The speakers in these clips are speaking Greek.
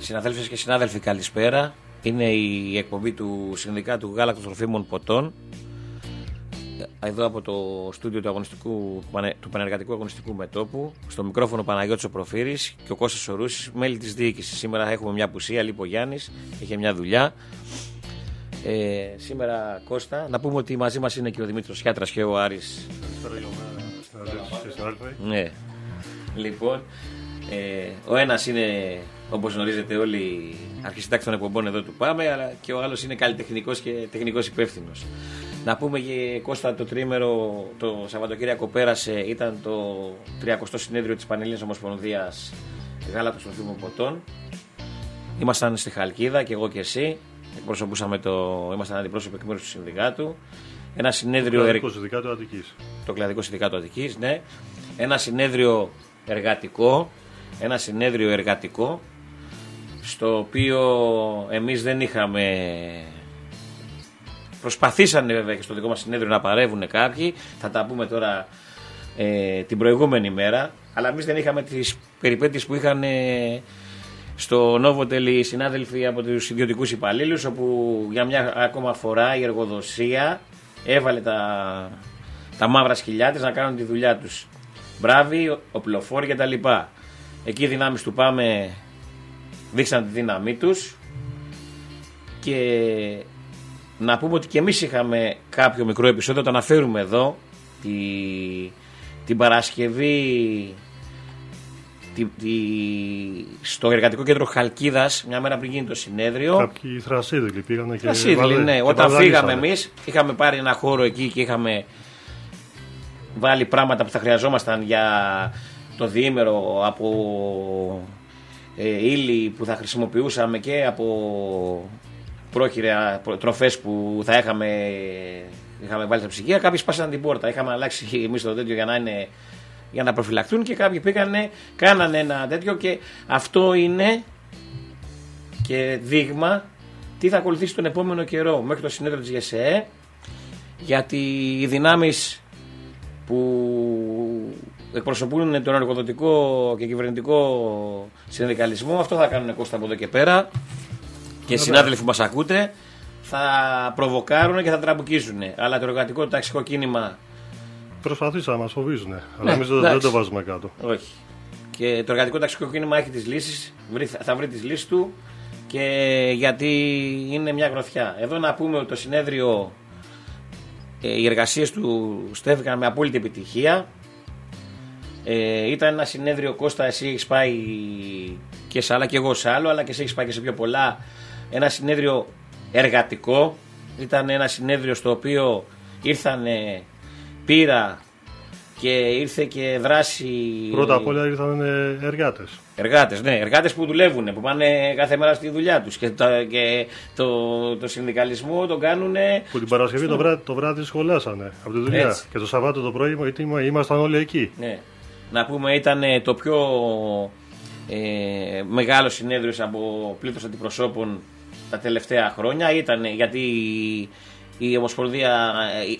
Συναδέλφες και συνάδελφοι, καλησπέρα. Είναι η εκπομπή του Συνδικάτου Γάλακτος Τροφίμων Ποτών. Εδώ από το στούντιο του Πανεργατικού Αγωνιστικού Μετώπου. Στο μικρόφωνο Παναγιώτης ο Προφύρης και ο Κώστας ο Ρούσης, μέλη της διοίκησης. Σήμερα έχουμε μια απουσία, λείπει ο Γιάννης, είχε μια δουλειά. Σήμερα, Κώστα, να πούμε ότι μαζί μας είναι και ο Δημήτρης Χιάτρας και ο Άρης. Ναι. Λοιπόν, ο ένας είναι, όπως γνωρίζετε όλοι, αρχισυντάκτης των εκπομπών εδώ του Πάμε, αλλά και ο άλλος είναι καλλιτεχνικός και τεχνικός υπεύθυνος. Να πούμε, Κώστα, το τρίμερο το Σαββατοκύριακο πέρασε, ήταν το 30ο συνέδριο της Πανελλήνιας Ομοσπονδίας Γάλακτος Τροφίμων Ποτών. Ήμασταν στη Χαλκίδα και εγώ και εσύ. Ήμασταν αντιπρόσωποι εκ μέρους του Συνδικάτου. Ένα συνέδριο. Το Κλαδικό Συνδικάτο Αττικής. Το Κλαδικό Συνδικάτο Αττικής, ναι. Ένα συνέδριο εργατικό, στο οποίο εμείς δεν είχαμε. Προσπαθήσανε βέβαια και στο δικό μας συνέδριο να παρεύουν κάποιοι, θα τα πούμε τώρα την προηγούμενη μέρα, αλλά εμείς δεν είχαμε τις περιπέτειες που είχαν στο Νόβοτελ οι συνάδελφοι από τους ιδιωτικούς υπαλλήλους, όπου για μια ακόμα φορά η εργοδοσία έβαλε τα μαύρα σκυλιά της να κάνουν τη δουλειά τους. Μπράβοι, οπλοφόροι και τα λοιπά. Εκεί οι δυνάμεις του Πάμε δείξαν τη δύναμή τους και να πούμε ότι και εμείς είχαμε κάποιο μικρό επεισόδιο, το αναφέρουμε εδώ, την Παρασκευή στο Εργατικό Κέντρο Χαλκίδας, μια μέρα πριν γίνει το συνέδριο. Κάποιοι θρασίδηλοι πήγανε και θρασίδηλοι, ναι. Όταν φύγαμε εμείς, είχαμε πάρει ένα χώρο εκεί και είχαμε βάλει πράγματα που θα χρειαζόμασταν για το διήμερο, από ύλη που θα χρησιμοποιούσαμε και από πρόχειρα τροφές που θα είχαμε βάλει στα ψυγεία. Κάποιοι σπάσαν την πόρτα. Είχαμε αλλάξει εμείς το τέτοιο για να προφυλακτούν και κάποιοι πήγανε, κάνανε ένα τέτοιο, και αυτό είναι και δείγμα τι θα ακολουθήσει τον επόμενο καιρό μέχρι το συνέδριο της ΓΕΣΕΕ, γιατί οι δυνάμεις που εκπροσωπούν τον εργοδοτικό και κυβερνητικό συνδικαλισμό αυτό θα κάνουν, Κώστα, από εδώ και πέρα, και οι συνάδελφοι που μας ακούτε θα προβοκάρουν και θα τραμπουκίζουν, αλλά το εργατικό ταξικό κίνημα προσπαθήσαν να μας φοβίζουν, αλλά εμείς δεν το βάζουμε κάτω. Όχι. Και το εργατικό ταξικό κίνημα έχει τις λύσεις, θα βρει τις λύσεις του, και γιατί είναι μια γροθιά. Εδώ να πούμε ότι το συνέδριο, οι εργασίες του στέφηκαν με απόλυτη επιτυχία. Ήταν ένα συνέδριο, Κώστα, εσύ έχεις πάει και σε άλλα και εγώ σε άλλο, αλλά και εσύ έχεις πάει και σε πιο πολλά. Ένα συνέδριο εργατικό. Ήταν ένα συνέδριο στο οποίο ήρθανε πείρα και ήρθε και δράση. Πρώτα απ' όλα ήρθαν εργάτες. Εργάτες, ναι, εργάτες που δουλεύουν, που πάνε κάθε μέρα στη δουλειά τους και το συνδικαλισμό τον κάνουν. Που την Παρασκευή το βράδυ σχολάσανε από τη δουλειά. Έτσι. Και το Σαββάτο το πρωί ήμασταν όλοι εκεί. Ναι. Να πούμε, ήταν το πιο μεγάλο συνέδριο από πλήθος αντιπροσώπων τα τελευταία χρόνια. Ήταν γιατί η Ομοσπονδία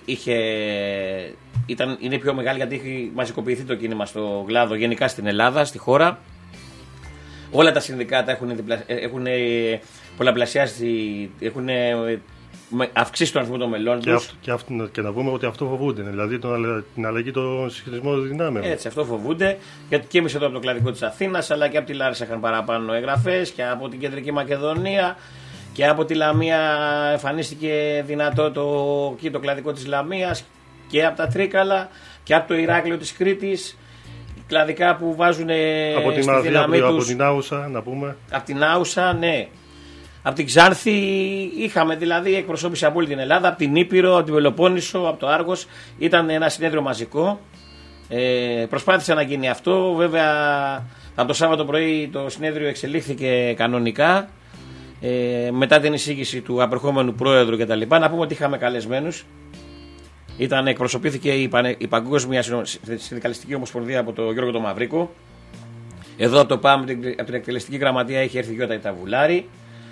είναι πιο μεγάλη, γιατί έχει μαζικοποιηθεί το κίνημα στο κλάδο γενικά στην Ελλάδα, στη χώρα. Όλα τα συνδικάτα έχουν πολλαπλασιάσει, έχουν αυξήσει τον αριθμό των μελών τους. Και να πούμε ότι αυτό φοβούνται, δηλαδή την αλλαγή των συσχετισμών δυνάμεων. Έτσι, αυτό φοβούνται, γιατί και εμείς εδώ από το Κλαδικό της Αθήνας, αλλά και από τη Λάρισα είχαν παραπάνω εγγραφές, και από την Κεντρική Μακεδονία, και από τη Λαμία εμφανίστηκε δυνατό το Κλαδικό της Λαμίας, και από τα Τρίκαλα, και από το Ηράκλειο της Κρήτης. Κλαδικά που βάζουν στη δύναμή τους. Από την Άουσα, να πούμε. Από την Άουσα, ναι. Από την Ξάνθη είχαμε δηλαδή εκπροσώπηση από όλη την Ελλάδα, από την Ήπειρο, από την Πελοπόννησο, από το Άργος. Ήταν ένα συνέδριο μαζικό. Προσπάθησε να γίνει αυτό. Βέβαια, από το Σάββατο πρωί το συνέδριο εξελίχθηκε κανονικά. Μετά την εισήγηση του απερχόμενου πρόεδρου κτλ. Να πούμε ότι είχαμε καλεσμένους. Εκπροσωπήθηκε η Παγκόσμια Συνδικαλιστική Ομοσπονδία από τον Γιώργο τον Μαυρίκο. Εδώ από το ΠΑΜ, από την εκτελεστική γραμματεία, έχει έρθει η Γιώτα Ιταβουλάρη.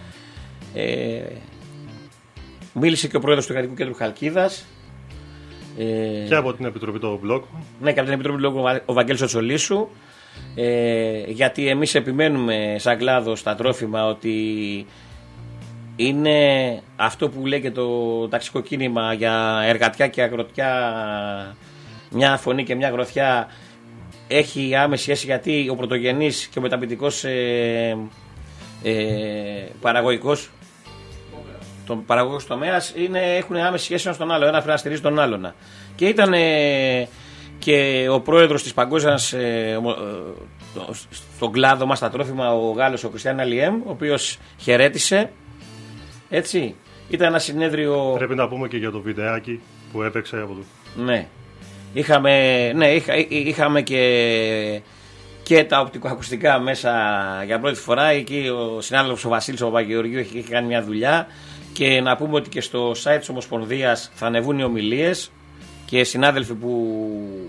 Μίλησε και ο πρόεδρος του Εργατικού Κέντρου Χαλκίδας. Και από την Επιτροπή του Μπλοκ. Ναι, και από την Επιτροπή του Μπλοκ ο Βαγγέλης Οτσολίσου. γιατί εμείς επιμένουμε σαν κλάδο στα τρόφιμα ότι είναι αυτό που λέει και το ταξικό κίνημα για εργατιά και αγροτιά, μια φωνή και μια γροθιά, έχει άμεση σχέση, γιατί ο πρωτογενής και ο μεταπητικός παραγωγικός, τον παραγωγικός τομέας έχουν άμεση σχέση ένας τον άλλο, ένα πρέπει να στηρίζει τον άλλον. Και ήταν και ο πρόεδρος της παγκόσμιας στον κλάδο μας στα τρόφιμα, ο Γάλλος, ο Κριστιαν Αλιέμ, ο οποίος χαιρέτησε. Έτσι, ήταν ένα συνέδριο. Πρέπει να πούμε και για το βιντεάκι που έπαιξε από το. Ναι. Είχαμε και τα οπτικοακουστικά μέσα για πρώτη φορά. Εκεί ο συνάδελφος ο Βασίλης ο Παπαγεωργίου έχει κάνει μια δουλειά. Και να πούμε ότι και στο site της Ομοσπονδίας θα ανεβούν οι ομιλίες και συνάδελφοι που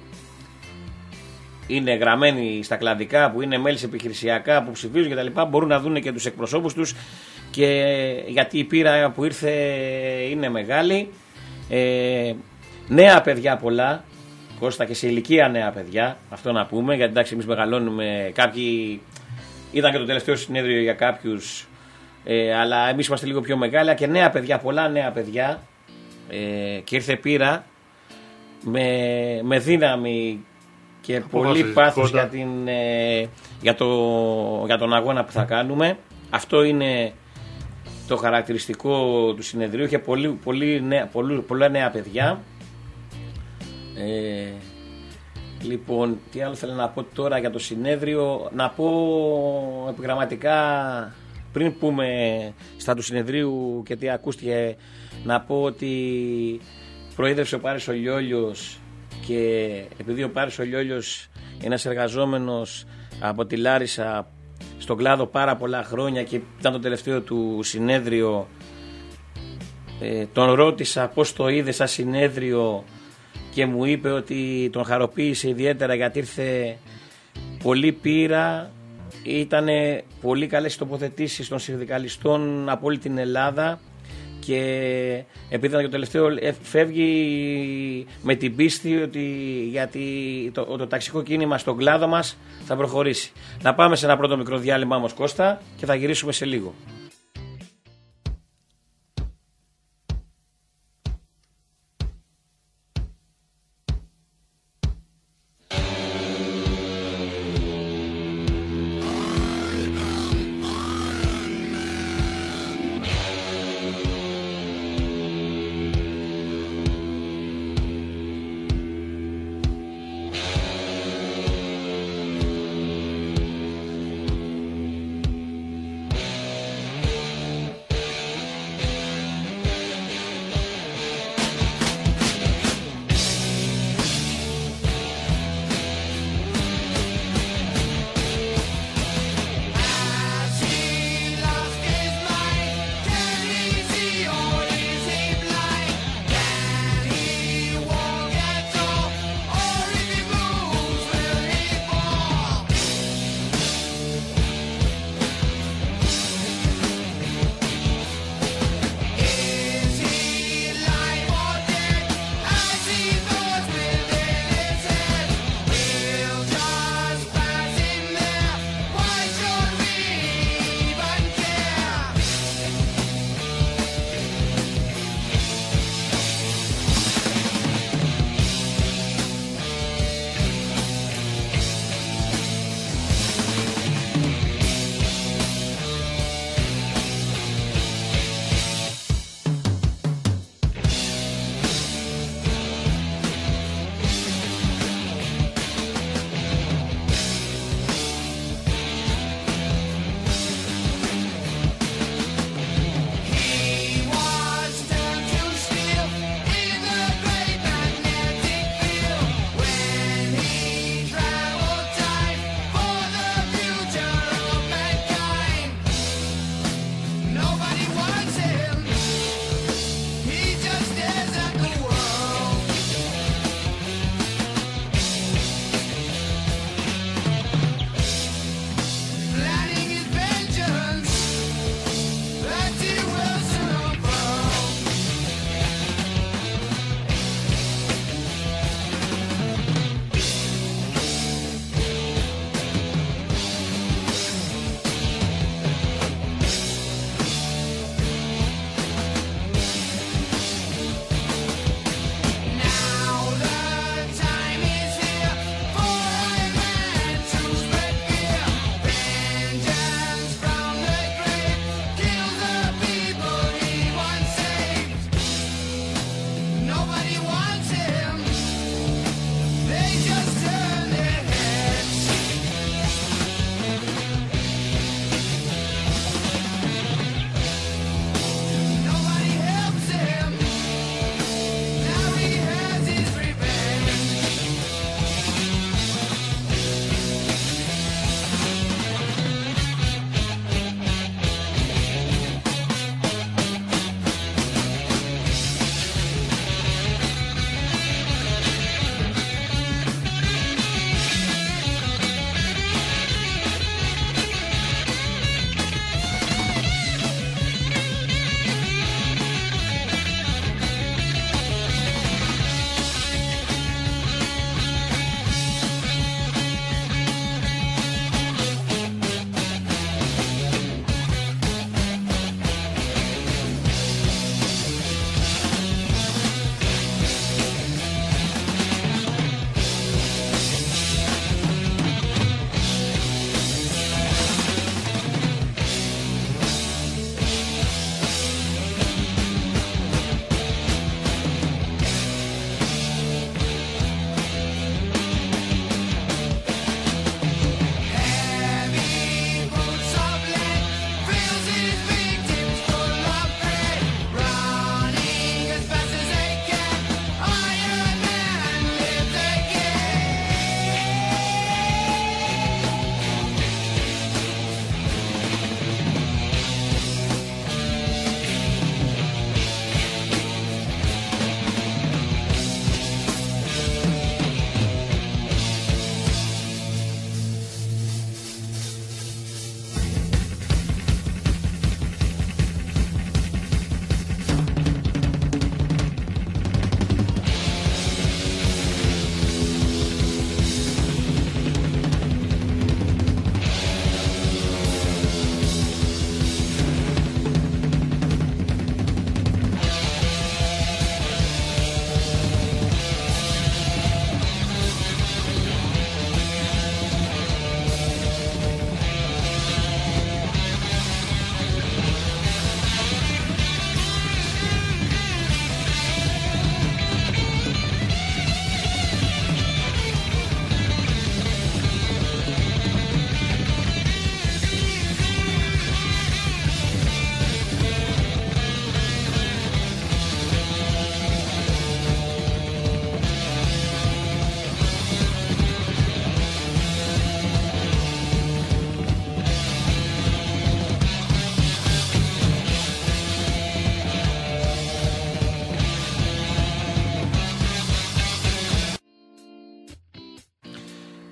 είναι γραμμένοι στα κλαδικά, που είναι μέλη σε επιχειρησιακά, που ψηφίζουν κτλ. Μπορούν να δουν και τους εκπροσώπους τους, και γιατί η πείρα που ήρθε είναι μεγάλη. Νέα παιδιά πολλά, Κώστα, και σε ηλικία νέα παιδιά, αυτό να πούμε, γιατί εντάξει εμείς μεγαλώνουμε, κάποιοι ήταν και το τελευταίο συνέδριο για κάποιους, αλλά εμείς είμαστε λίγο πιο μεγάλα, και νέα παιδιά, πολλά νέα παιδιά, και ήρθε πείρα με δύναμη και πολύ πάθος για τον αγώνα που θα κάνουμε. Αυτό είναι το χαρακτηριστικό του συνεδρίου. Είχε πολλά νέα παιδιά. Λοιπόν, τι άλλο θέλω να πω τώρα για το συνέδριο? Να πω επιγραμματικά, πριν πούμε στα του συνεδρίου και τι ακούστηκε, να πω ότι προείδρευσε ο Πάρης ο Λιόλιος, και επειδή ο Πάρης ο Λιόλιος είναι ένας εργαζόμενος από τη Λάρισα στον κλάδο πάρα πολλά χρόνια και ήταν το τελευταίο του συνέδριο, τον ρώτησα πώς το είδε σαν συνέδριο και μου είπε ότι τον χαροποίησε ιδιαίτερα, γιατί ήρθε πολύ πείρα, ήταν πολύ καλές τοποθετήσεις των συνδικαλιστών από όλη την Ελλάδα, και επειδή ήταν και το τελευταίο, φεύγει με την πίστη ότι γιατί το ταξικό κίνημα στον κλάδο μας θα προχωρήσει. Να πάμε σε ένα πρώτο μικρό διάλειμμα όμως, Κώστα, και θα γυρίσουμε σε λίγο.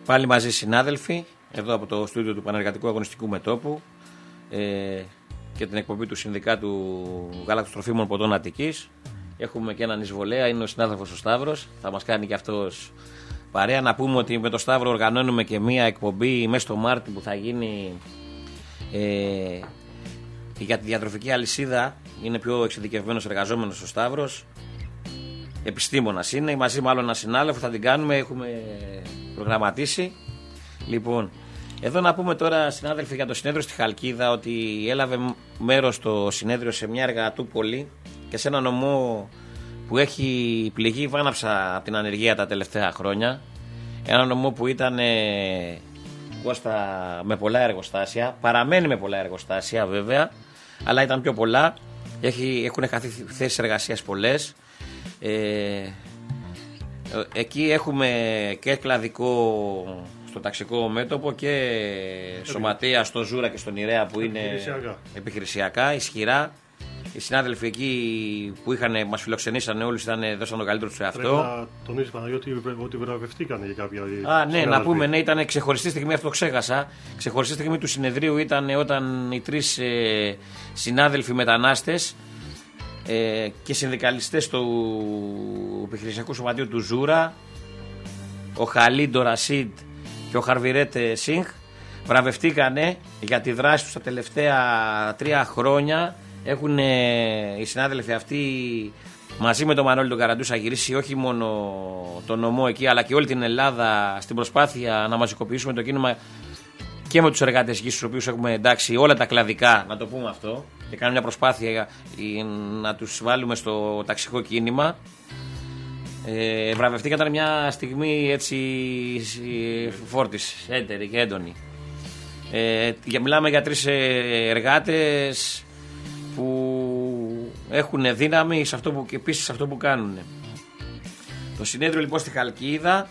Πάλι μαζί συνάδελφοι, εδώ από το στούντιο του Πανεργατικού Αγωνιστικού Μετώπου και την εκπομπή του Συνδικάτου Γάλακτος Τροφίμων Ποδών Αττικής. Έχουμε και έναν εισβολέα, είναι ο συνάδελφος ο Σταύρος, θα μας κάνει και αυτός παρέα. Να πούμε ότι με το Σταύρο οργανώνουμε και μία εκπομπή μέσα στο Μάρτι που θα γίνει για τη διατροφική αλυσίδα. Είναι πιο εξειδικευμένος εργαζόμενος ο Σταύρος, επιστήμονας είναι, μαζί με άλλο ένα συνάδελφο θα την κάνουμε, έχουμε προγραμματίσει. Λοιπόν, εδώ να πούμε τώρα, συνάδελφοι, για το συνέδριο στη Χαλκίδα, ότι έλαβε μέρος το συνέδριο σε μια εργατούπολη και σε ένα νομό που έχει πληγεί βάναυσα από την ανεργία τα τελευταία χρόνια. Ένα νομό που ήταν Κώστα, με πολλά εργοστάσια, παραμένει με πολλά εργοστάσια βέβαια, αλλά ήταν πιο πολλά. Έχουν χαθεί θέσεις εργασίας πολλές. Εκεί έχουμε και κλαδικό στο ταξικό μέτωπο και σωματεία στο Ζούρα και στον Ιρέα που είναι επιχειρησιακά, ισχυρά. Οι συνάδελφοι εκεί που μας φιλοξενήσαν όλους δώσαν το καλύτερο του εαυτό. Πρέπει να τονίσει, Παναγιώτη, ότι βραβευτήκαν για κάποια. Ναι, να πούμε, ναι, ήταν ξεχωριστή στιγμή, αυτό ξέχασα. Ξεχωριστή στιγμή του συνεδρίου ήταν όταν οι 3 συνάδελφοι μετανάστες και συνδικαλιστές του επιχειρησιακού σωματείου του Ζούρα, ο Χαλίντο Ρασίντ και ο Χαρβιρέτ Σινχ, βραβευτήκανε για τη δράση τους τα τελευταία 3 χρόνια. Έχουν οι συνάδελφοι αυτοί μαζί με τον Μανώλη τον Καραντούσα γυρίσει όχι μόνο τον νομό εκεί, αλλά και όλη την Ελλάδα στην προσπάθεια να μαζικοποιήσουμε το κίνημα και με τους εργάτες γης, στους οποίους έχουμε εντάξει όλα τα κλαδικά, να το πούμε αυτό, και κάνουμε μια προσπάθεια να τους βάλουμε στο ταξικό κίνημα. Βραβευτήκαν, ήταν μια στιγμή έτσι φόρτης, έντερη και έντονη. Μιλάμε για 3 εργάτες που έχουν δύναμη σε αυτό και επίσης σε αυτό που κάνουν. Το συνέδριο λοιπόν στη Χαλκίδα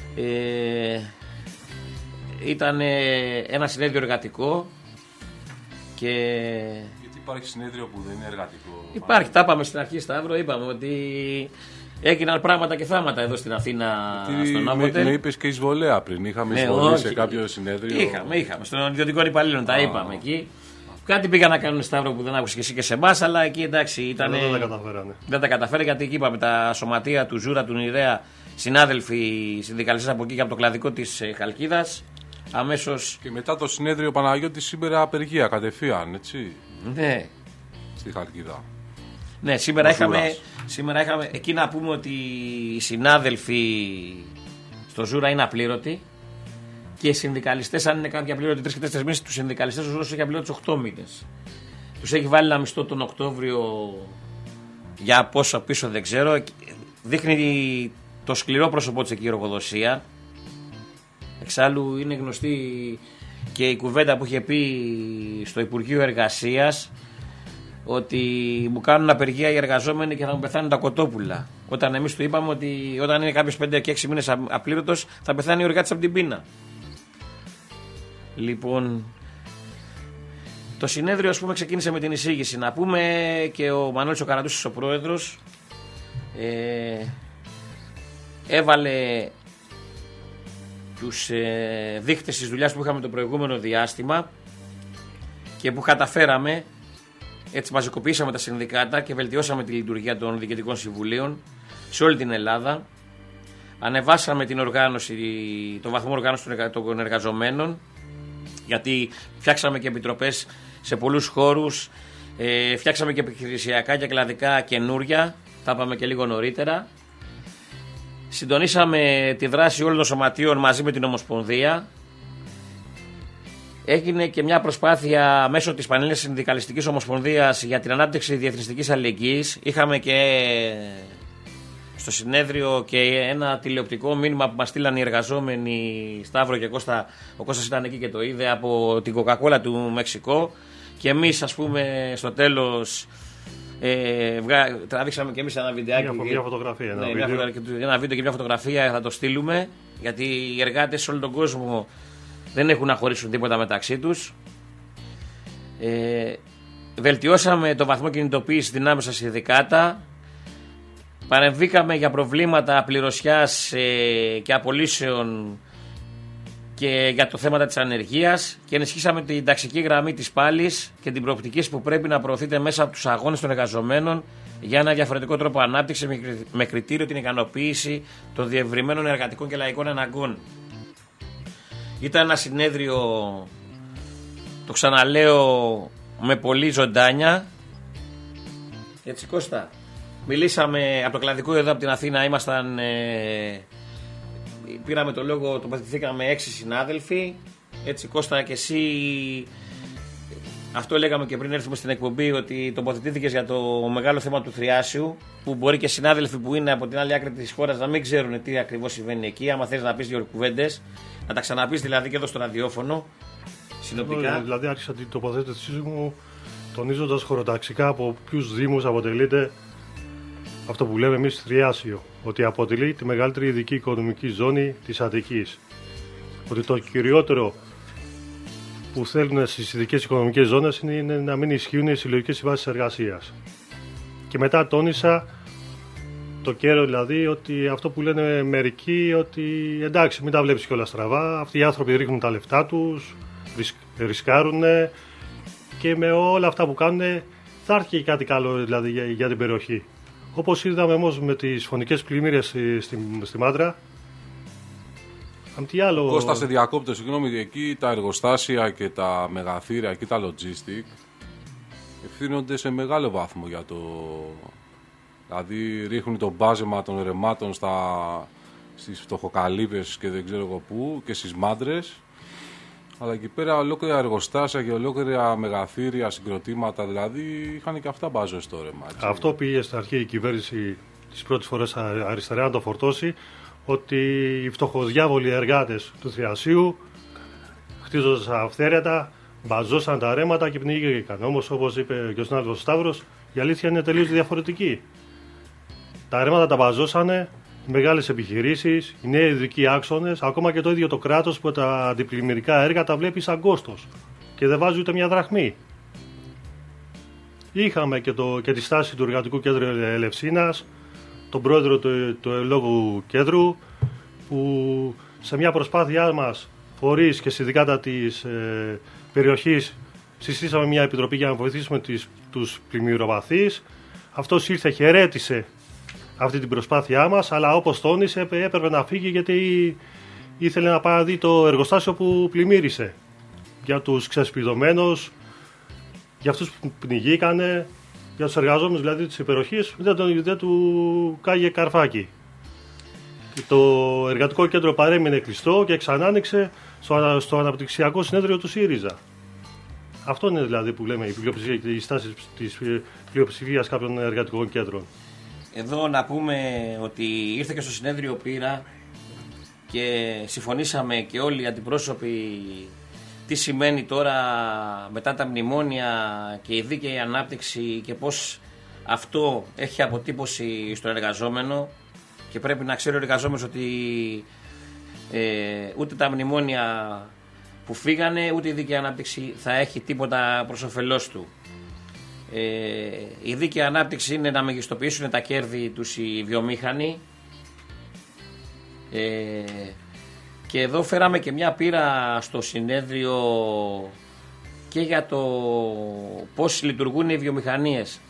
ήταν ένα συνέδριο εργατικό και... Γιατί υπάρχει συνέδριο που δεν είναι εργατικό? Υπάρχει, τα είπαμε στην αρχή, Σταύρο, είπαμε ότι έγιναν πράγματα και θάματα εδώ στην Αθήνα, στον Νόβοτελ. Με είπες και εισβολέα πριν, είχαμε εισβολή σε κάποιο συνέδριο. Είχαμε, στον ιδιωτικό υπαλλήλων τα είπαμε εκεί. Κάτι πήγαν να κάνουν, Σταύρο, που δεν άκουσες και εσύ και σε εμάς, αλλά εκεί εντάξει ήταν. Δεν τα καταφέρανε. Δεν τα καταφέρανε, γιατί εκεί είπαμε τα σωματεία του Ζούρα, του Νηρέα, συνάδελφοι συνδικαλιστές από εκεί και από το κλαδικό της Χαλκίδας. Αμέσως. Και μετά το συνέδριο, Παναγιώτη, σήμερα απεργία κατευθείαν, έτσι. Ναι. Στη Χαλκίδα. Ναι, σήμερα είχαμε. Εκεί να πούμε ότι οι συνάδελφοι στο Ζούρα είναι απλήρωτοι. Και οι συνδικαλιστές, αν είναι κάποια πλήρωτη 3 και 4 μήνες, τους συνδικαλιστές ο Ζούρος έχει απλήρωτους 8 μήνες. Τους έχει βάλει ένα μισθό τον Οκτώβριο για πόσο πίσω δεν ξέρω. Δείχνει το σκληρό πρόσωπό της εκεί η εργοδοσία. Εξάλλου είναι γνωστή και η κουβέντα που είχε πει στο Υπουργείο Εργασίας, ότι μου κάνουν απεργία οι εργαζόμενοι και θα μου πεθάνουν τα κοτόπουλα. Όταν εμείς του είπαμε ότι όταν είναι κάποιος 5 και 6 μήνες απλήρωτος θα πεθάνει ο εργάτης από την πείνα. Λοιπόν, το συνέδριο, ας πούμε, ξεκίνησε με την εισήγηση. Να πούμε και ο Μανώλης ο Καραντούσης, ο πρόεδρος, έβαλε τους δείκτες της δουλειάς που είχαμε το προηγούμενο διάστημα και που καταφέραμε. Έτσι μαζικοποιήσαμε τα συνδικάτα και βελτιώσαμε τη λειτουργία των διοικητικών συμβουλίων σε όλη την Ελλάδα. Ανεβάσαμε την οργάνωση, το βαθμό οργάνωσης των εργαζομένων, γιατί φτιάξαμε και επιτροπές σε πολλούς χώρους, φτιάξαμε και επιχειρησιακά και κλαδικά καινούρια, τα είπαμε και λίγο νωρίτερα. Συντονίσαμε τη δράση όλων των σωματείων μαζί με την Ομοσπονδία. Έγινε και μια προσπάθεια μέσω της Πανελλήνιας Συνδικαλιστικής Ομοσπονδίας για την ανάπτυξη διεθνιστικής αλληλεγγύης. Είχαμε και στο συνέδριο και ένα τηλεοπτικό μήνυμα που μας στείλαν οι εργαζόμενοι, Σταύρο και Κώστα. Ο Κώστας ήταν εκεί και το είδε, από την Coca-Cola του Μεξικό. Και εμείς, ας πούμε, στο τέλος τραβήξαμε και εμείς ένα βιντεάκι. Μια φωτογραφία. Ένα βίντεο και μια φωτογραφία θα το στείλουμε, γιατί οι εργάτες σε όλο τον κόσμο δεν έχουν να χωρίσουν τίποτα μεταξύ τους. Βελτιώσαμε το βαθμό κινητοποίησης δυνάμεων στα συνδικάτα. Παρεμβήκαμε για προβλήματα πληρωσιάς και απολύσεων και για το θέμα της ανεργίας και ενισχύσαμε την ταξική γραμμή της πάλης και την προοπτική που πρέπει να προωθείται μέσα από τους αγώνες των εργαζομένων για ένα διαφορετικό τρόπο ανάπτυξη με κριτήριο την ικανοποίηση των διευρυμένων εργατικών και λαϊκών αναγκών. Ήταν ένα συνέδριο, το ξαναλέω, με πολύ ζωντάνια. Έτσι, Κώστα. Μιλήσαμε από το κλαδικό εδώ από την Αθήνα, πήραμε το λόγο, τοποθετηθήκαμε 6 συνάδελφοι. Έτσι, Κώστα, και εσύ, αυτό λέγαμε και πριν έρθουμε στην εκπομπή, ότι τοποθετήθηκες για το μεγάλο θέμα του θριάσιου, που μπορεί και συνάδελφοι που είναι από την άλλη άκρη της χώρας να μην ξέρουν τι ακριβώς συμβαίνει εκεί. Άμα θες να πεις δύο κουβέντες, να τα ξαναπείς δηλαδή και εδώ στο ραδιόφωνο, συνοπτικά. Δηλαδή, άρχισα την τοποθέτησή μου τονίζοντας χωροταξικά από ποιους δήμους αποτελείται αυτό που λέμε εμείς θριάσιο. Ότι αποτελεί τη μεγαλύτερη ειδική οικονομική ζώνη της Αττικής. Ότι το κυριότερο που θέλουν στις ειδικές οικονομικές ζώνες είναι να μην ισχύουν οι συλλογικές συμβάσεις εργασίας. Και μετά τόνισα το κέρο, δηλαδή, ότι αυτό που λένε μερικοί, ότι εντάξει, μην τα βλέπεις κιόλας στραβά, αυτοί οι άνθρωποι ρίχνουν τα λεφτά τους, ρισκάρουν και με όλα αυτά που κάνουν θα έρθει και κάτι καλό, δηλαδή, για την περιοχή. Όπως είδαμε όμως με τις φωνικές πλημμύρες στη Μάντρα. Τι άλλο... Κώστα, σε διακόπτω, συγγνώμη, εκεί τα εργοστάσια και τα μεγαθύρια και τα logistic ευθύνονται σε μεγάλο βαθμό για το... Δηλαδή ρίχνουν το μπάζεμα των ρεμάτων στις φτωχοκαλύβες και δεν ξέρω εγώ πού και στις Μάντρες. Αλλά εκεί πέρα ολόκληρα εργοστάσια και ολόκληρα μεγαθύρια, συγκροτήματα, δηλαδή είχαν και αυτά μπάζο στο ρέμα. Αυτό πήγε στην αρχή η κυβέρνηση τις πρώτες φορές αριστερά να το φορτώσει, ότι οι φτωχοδιάβολοι εργάτες του θριασίου χτίζονταν αυθαίρετα, μπαζώσαν τα ρέματα και πνιγήκαν. Όμως, όπως είπε και ο συνάδελφος Σταύρος, η αλήθεια είναι τελείως διαφορετική. Τα ρέματα τα μπαζώσανε οι μεγάλες επιχειρήσεις, οι νέοι ειδικοί άξονες, ακόμα και το ίδιο το κράτος που τα αντιπλημμυρικά έργα τα βλέπει σαν κόστος και δεν βάζει ούτε μια δραχμή. Είχαμε και τη στάση του Εργατικού Κέντρου Ελευσίνας, τον πρόεδρο του Ελόγου Κέντρου, που σε μια προσπάθειά μας, φορείς και συνδικάτα της περιοχής, συστήσαμε μια επιτροπή για να βοηθήσουμε τους πλημμυροπαθείς. Αυτός ήρθε, χαιρέτησε αυτή την προσπάθειά μας, αλλά όπως τόνισε έπρεπε να φύγει γιατί ήθελε να πάει να δει το εργοστάσιο που πλημμύρισε. Για τους ξεσπηδωμένους, για αυτούς που πνιγήκανε, για τους εργαζόμενους δηλαδή της περιοχής, δεν του κάγε καρφάκι. Το Εργατικό Κέντρο παρέμεινε κλειστό και ξανά άνοιξε στο αναπτυξιακό συνέδριο του ΣΥΡΙΖΑ. Αυτό είναι δηλαδή που λέμε η στάση της πλειοψηφίας κάποιων εργατικών κέντρων. Εδώ να πούμε ότι ήρθε και στο συνέδριο Πύρα και συμφωνήσαμε και όλοι οι αντιπρόσωποι τι σημαίνει τώρα μετά τα μνημόνια και η δίκαιη ανάπτυξη και πώς αυτό έχει αποτύπωση στον εργαζόμενο, και πρέπει να ξέρει ο εργαζόμενος ότι ούτε τα μνημόνια που φύγανε ούτε η δίκαιη ανάπτυξη θα έχει τίποτα προς όφελός του. Η δίκαιη ανάπτυξη είναι να μεγιστοποιήσουν τα κέρδη τους οι βιομήχανοι, και εδώ φέραμε και μια πείρα στο συνέδριο και για το πώς λειτουργούν οι βιομηχανίες.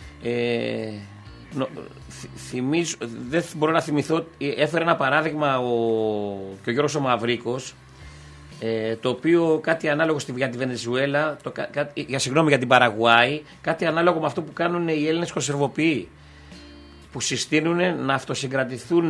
Θυμίζω, δεν μπορώ να θυμηθώ, έφερε ένα παράδειγμα και ο Γιώργος ο Μαυρίκος, το οποίο κάτι ανάλογο για τη Βενεζουέλα, για την Παραγουάη, κάτι ανάλογο με αυτό που κάνουν οι Έλληνες κονσερβοποιοί, που συστήνουν να αυτοσυγκρατηθούν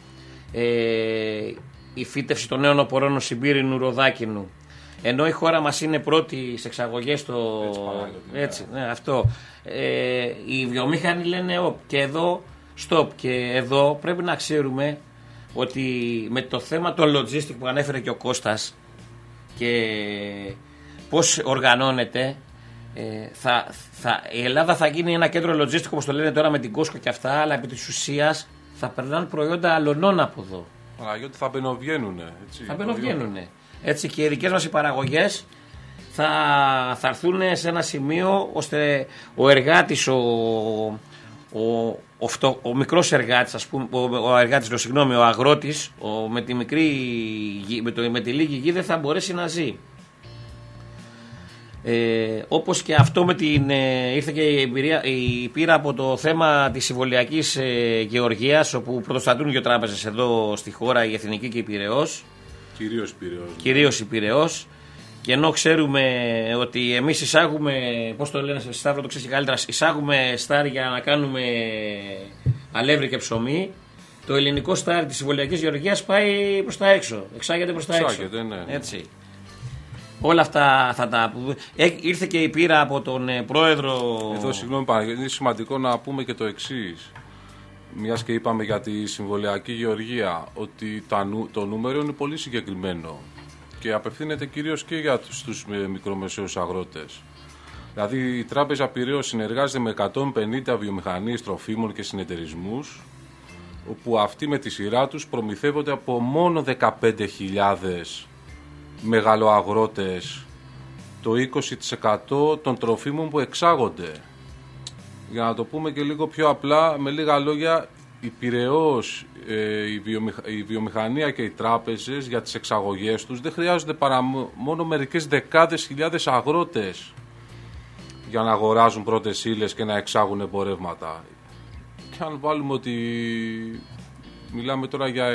η φύτευση των νέων οπορών Σιμπήρινου Ροδάκινου. Ενώ η χώρα μας είναι πρώτη σε εξαγωγές έτσι, ναι, αυτό. Οι βιομήχανοι λένε και εδώ stop, και εδώ πρέπει να ξέρουμε ότι με το θέμα των logistic που ανέφερε και ο Κώστας και πώς οργανώνεται, η Ελλάδα θα γίνει ένα κέντρο logistic όπως το λένε τώρα με την Κόσκο και αυτά, αλλά επί της ουσίας θα περνάνε προϊόντα αλλωνών από εδώ. Γιατί θα μπαινοβγαίνουνε. Θα μπαινοβγαίνουνε. Έτσι, και οι δικές μας οι παραγωγές θα έρθουν σε ένα σημείο ώστε ο εργάτης, ο μικρός εργάτης, ας πούμε, ο αγρότης, με τη λίγη γη δεν θα μπορέσει να ζει. Όπως και αυτό ήρθε και η πείρα από το θέμα της συμβολιακής γεωργίας, όπου πρωτοστατούν δύο τράπεζες εδώ στη χώρα, η Εθνική και η Πειραιώς. Κυρίως η Πειραιώς. Και ενώ ξέρουμε ότι εμείς εισάγουμε, πώς το λένε σε Σταύρο, το ξέρεις και καλύτερα, εισάγουμε στάρι για να κάνουμε αλεύρι και ψωμί, το ελληνικό στάρι της συμβολιακής γεωργίας πάει προς τα έξω. Εξάγεται προς τα έξω. Ναι. Έτσι. Όλα αυτά θα τα πούμε. Ήρθε και η πείρα από τον πρόεδρο. Εδώ, συγγνώμη, είναι σημαντικό να πούμε και το εξής. Μιας και είπαμε για τη συμβολιακή γεωργία, ότι το νούμερο είναι πολύ συγκεκριμένο και απευθύνεται κυρίως και για τους μικρομεσαίους αγρότες. Δηλαδή, η Τράπεζα Πειραιώς συνεργάζεται με 150 βιομηχανίες τροφίμων και συνεταιρισμούς, όπου αυτοί με τη σειρά τους προμηθεύονται από μόνο 15.000 μεγαλοαγρότες το 20% των τροφίμων που εξάγονται. Για να το πούμε και λίγο πιο απλά, με λίγα λόγια, η Πειραιώς, η βιομηχανία και οι τράπεζες για τις εξαγωγές τους δεν χρειάζονται παρά μόνο μερικές δεκάδες χιλιάδες αγρότες για να αγοράζουν πρώτες ύλες και να εξάγουν εμπορεύματα. Και αν βάλουμε ότι μιλάμε τώρα για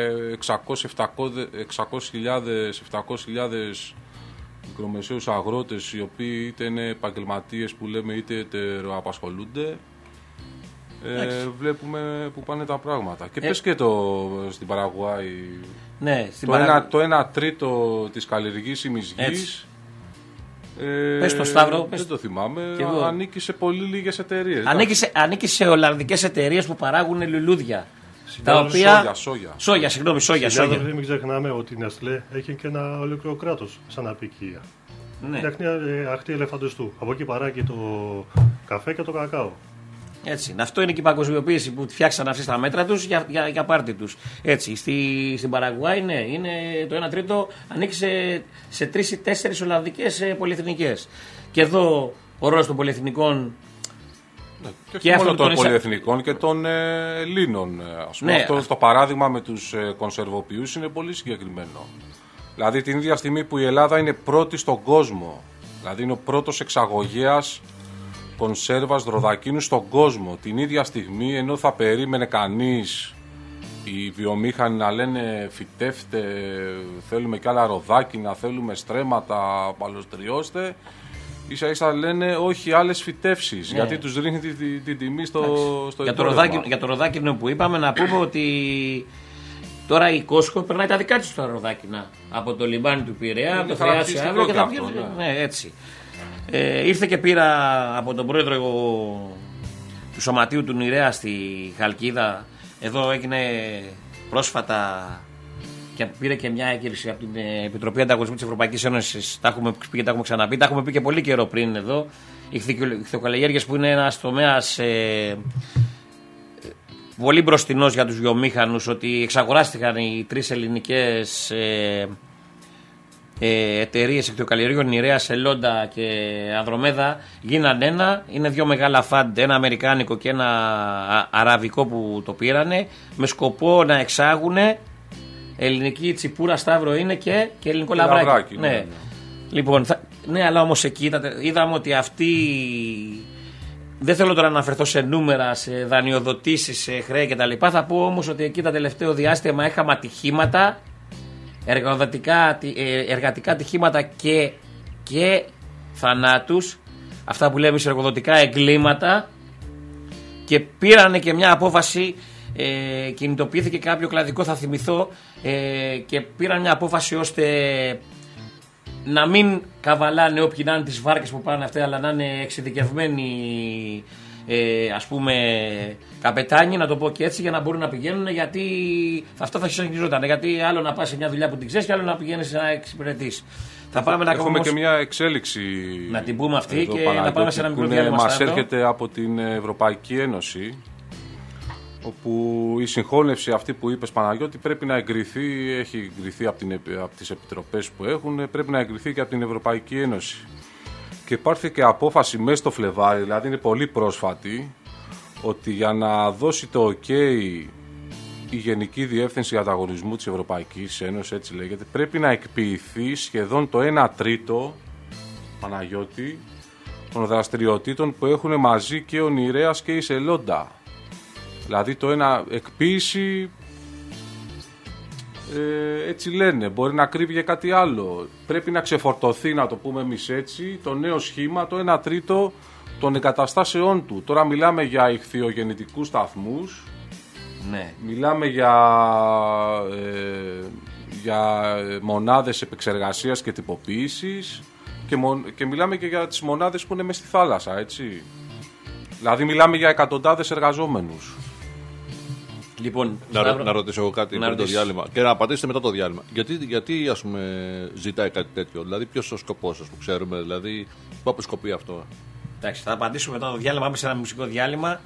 600.000 μικρομεσαίους αγρότες, οι οποίοι είτε είναι επαγγελματίες που λέμε είτε ετεροαπασχολούνται, βλέπουμε που πάνε τα πράγματα. Και πες και στην Παραγουάη, ναι, το 1/3 της καλλιεργήσιμης γης, πες το Σταύρο, δεν το θυμάμαι, ανήκει σε πολύ λίγες εταιρείες. Ανήκει σε ολλανδικές εταιρείες που παράγουν λουλούδια. Τα οποία... Σόγια. Μην ξεχνάμε ότι η Νεστλέ έχει και ένα ολόκληρο κράτος σαν απικία. Ναι. Φτιάχνει ακτή ελεφαντοστού. Από εκεί παράγει το καφέ και το κακάο. Έτσι. Αυτό είναι και η παγκοσμιοποίηση που φτιάξαν αυτοί στα μέτρα τους για πάρτι τους. Έτσι. Στην Παραγουάη, ναι, είναι το 1/3 ανήκει σε 3 ή 4 ολλανδικές πολυεθνικές. Και εδώ ο ρόλος των πολυεθνικών. Και όχι μόνο των πολυεθνικών και των Ελλήνων. Ας πούμε, αυτό το παράδειγμα με τους κονσερβοποιούς είναι πολύ συγκεκριμένο. Δηλαδή την ίδια στιγμή που η Ελλάδα είναι πρώτη στον κόσμο, δηλαδή είναι ο πρώτος εξαγωγέας κονσέρβας δροδακίνου στον κόσμο, την ίδια στιγμή, ενώ θα περίμενε κανείς οι βιομήχανοι να λένε φυτεύτε, θέλουμε κι άλλα ροδάκινα, θέλουμε στρέμματα, παλοστριώστε, ίσα ίσα λένε όχι, άλλες φυτεύσεις, γιατί τους ρίχνει την τιμή στο για το ροδάκινο που είπαμε, να πούμε ότι τώρα η Κόσκο περνάει τα δικά της τα ροδάκινα από το λιμάνι του Πειραιά, το χρειάζει αύριο και θα βγει. Ναι, έτσι. Ήρθε και πήρα από τον πρόεδρο του Σωματείου του Νηρέα στη Χαλκίδα. Εδώ έγινε πρόσφατα και πήρε και μια έγκριση από την Επιτροπή Ανταγωνισμού της Ευρωπαϊκής Ένωσης. Τα έχουμε πει και τα έχουμε ξαναπεί. Τα έχουμε πει και πολύ καιρό πριν εδώ. Οι ηχθειοκαλλιέργειες, που είναι ένας τομέας πολύ μπροστινός για τους βιομήχανους, ότι εξαγοράστηκαν οι 3 ελληνικές εταιρείες ηχθειοκαλλιεργειών, Νηρέας, Ελόντα και Ανδρομέδα, γίναν ένα. Είναι 2 μεγάλα φαντ, ένα αμερικάνικο και ένα αραβικό που το πήρανε, με σκοπό να εξάγουν ελληνική τσιπούρα, Σταύρο είναι, και ελληνικό λαβράκι. Ναι. Λοιπόν, ναι, αλλά όμως εκεί είδαμε ότι αυτοί. Δεν θέλω τώρα να αναφερθώ σε νούμερα, σε δανειοδοτήσεις, σε χρέη κτλ. Θα πω όμως ότι εκεί τα τελευταίο διάστημα είχαμε ατυχήματα, εργατικά ατυχήματα και θανάτους, αυτά που λέμε σε εργοδοτικά εγκλήματα, και πήρανε και μια απόφαση, κινητοποιήθηκε κάποιο κλαδικό, θα θυμηθώ, και πήραν μια απόφαση ώστε να μην καβαλάνε όποιοι να είναι τις βάρκες που πάνε αυτές, αλλά να είναι εξειδικευμένοι, ας πούμε, καπετάνοι, να το πω και έτσι, για να μπορούν να πηγαίνουν, γιατί αυτό θα συνεχιζόταν. Γιατί άλλο να πας σε μια δουλειά που την ξέρεις και άλλο να πηγαίνεις να εξυπηρετείς. Έχουμε και μια εξέλιξη. Να την πούμε αυτή και να πάμε σε ένα μικρό διάλειμμα. Μας έρχεται από την Ευρωπαϊκή Ένωση, όπου η συγχώνευση αυτή που είπες, Παναγιώτη, πρέπει να εγκριθεί, έχει εγκριθεί από τις επιτροπές που έχουν, πρέπει να εγκριθεί και από την Ευρωπαϊκή Ένωση. Και υπάρχει και απόφαση μέσα στο Φλεβάρι, δηλαδή είναι πολύ πρόσφατη, ότι για να δώσει το OK η Γενική Διεύθυνση Ανταγωνισμού της Ευρωπαϊκής Ένωσης, έτσι λέγεται, πρέπει να εκποιηθεί σχεδόν το 1/3, Παναγιώτη, των δραστηριοτήτων που έχουν μαζί και ο Νηρέας και η Σελόντα. Δηλαδή το ένα εκποίηση, έτσι λένε, μπορεί να κρύβει και κάτι άλλο. Πρέπει να ξεφορτωθεί, να το πούμε εμείς έτσι, το νέο σχήμα, το 1/3 των εγκαταστάσεών του. Τώρα μιλάμε για ηχθειογεννητικούς σταθμούς, Ναι. μιλάμε για μονάδες επεξεργασίας και τυποποίησης και μιλάμε και για τις μονάδες που είναι μες στη θάλασσα, έτσι. Δηλαδή μιλάμε για εκατοντάδες εργαζόμενους. Λοιπόν, Να ρωτήσω εγώ κάτι πριν το διάλειμμα και να απαντήσετε μετά το διάλειμμα. Γιατί ας πούμε, ζητάει κάτι τέτοιο, δηλαδή ποιος ο σκοπός, που ξέρουμε, δηλαδή πού αποσκοπεί αυτό? Εντάξει, θα απαντήσουμε μετά το διάλειμμα. Πάμε σε ένα μουσικό διάλειμμα.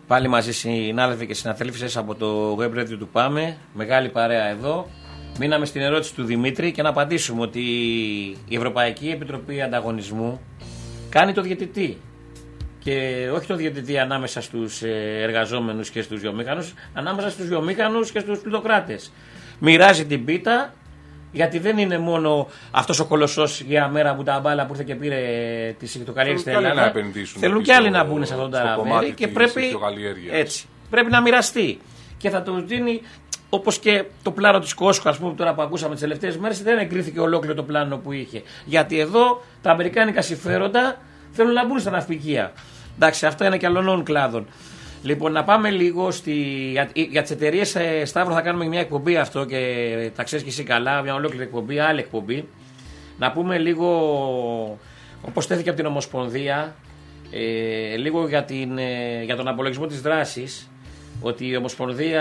Πάλι μαζί συνάδελφοι και συναθέλφισες από το web radio του Πάμε. Μεγάλη παρέα εδώ. Μείναμε στην ερώτηση του Δημήτρη και να απαντήσουμε ότι η Ευρωπαϊκή Επιτροπή Ανταγωνισμού κάνει το διαιτητή. Και όχι το διαιτητή ανάμεσα στους εργαζόμενους και στους βιομήχανους, ανάμεσα στους βιομήχανους και στους πλουτοκράτες. Μοιράζει την πίτα, γιατί δεν είναι μόνο αυτός ο κολοσσός για μέρα που τα μπάλα που ήρθε και πήρε τη σιχτοκαλλιέργεια στην Ελλάδα. Θέλουν και άλλοι να μπουν σε αυτό το μέρη και πρέπει να μοιραστεί. Και θα το δίνει, όπως και το πλάνο της Κόσκο, ας πούμε, τώρα που ακούσαμε τις τελευταίες μέρες, δεν εγκρίθηκε ολόκληρο το πλάνο που είχε. Γιατί εδώ τα αμερικάνικα συμφέροντα θέλουν να μπουν στα ναυπηγεία. Εντάξει, αυτό είναι και αλλωνών κλάδων. Λοιπόν, να πάμε λίγο για τις εταιρείες. Σταύρο, θα κάνουμε μια εκπομπή αυτό και τα ξέρεις και εσύ καλά, μια ολόκληρη εκπομπή, άλλη εκπομπή. Να πούμε λίγο, όπως τέθηκε από την Ομοσπονδία, λίγο για τον απολογισμό της δράσης, ότι η Ομοσπονδία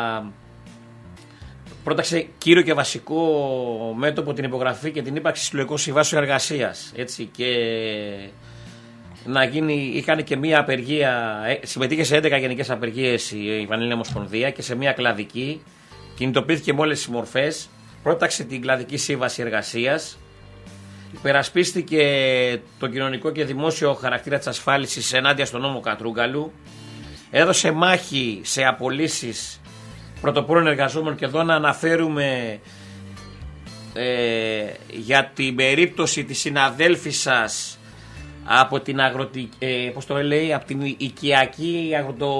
πρόταξε κύριο και βασικό μέτωπο την υπογραφή και την ύπαρξη συλλογικών συμβάσεων εργασίας. Έτσι, και είχαν και μία απεργία, συμμετείχε σε 11 γενικές απεργίες η Πανελλήνια Ομοσπονδία και σε μία κλαδική, κινητοποιήθηκε με όλες τις μορφές, πρόταξε την κλαδική σύμβαση εργασίας, υπερασπίστηκε το κοινωνικό και δημόσιο χαρακτήρα της ασφάλισης ενάντια στον νόμο Κατρούγκαλου, έδωσε μάχη σε απολύσεις πρωτοπόρων εργαζόμενων, και εδώ να αναφέρουμε για την περίπτωση της συναδέλφισσας από την πώς το λέει, από την οικιακή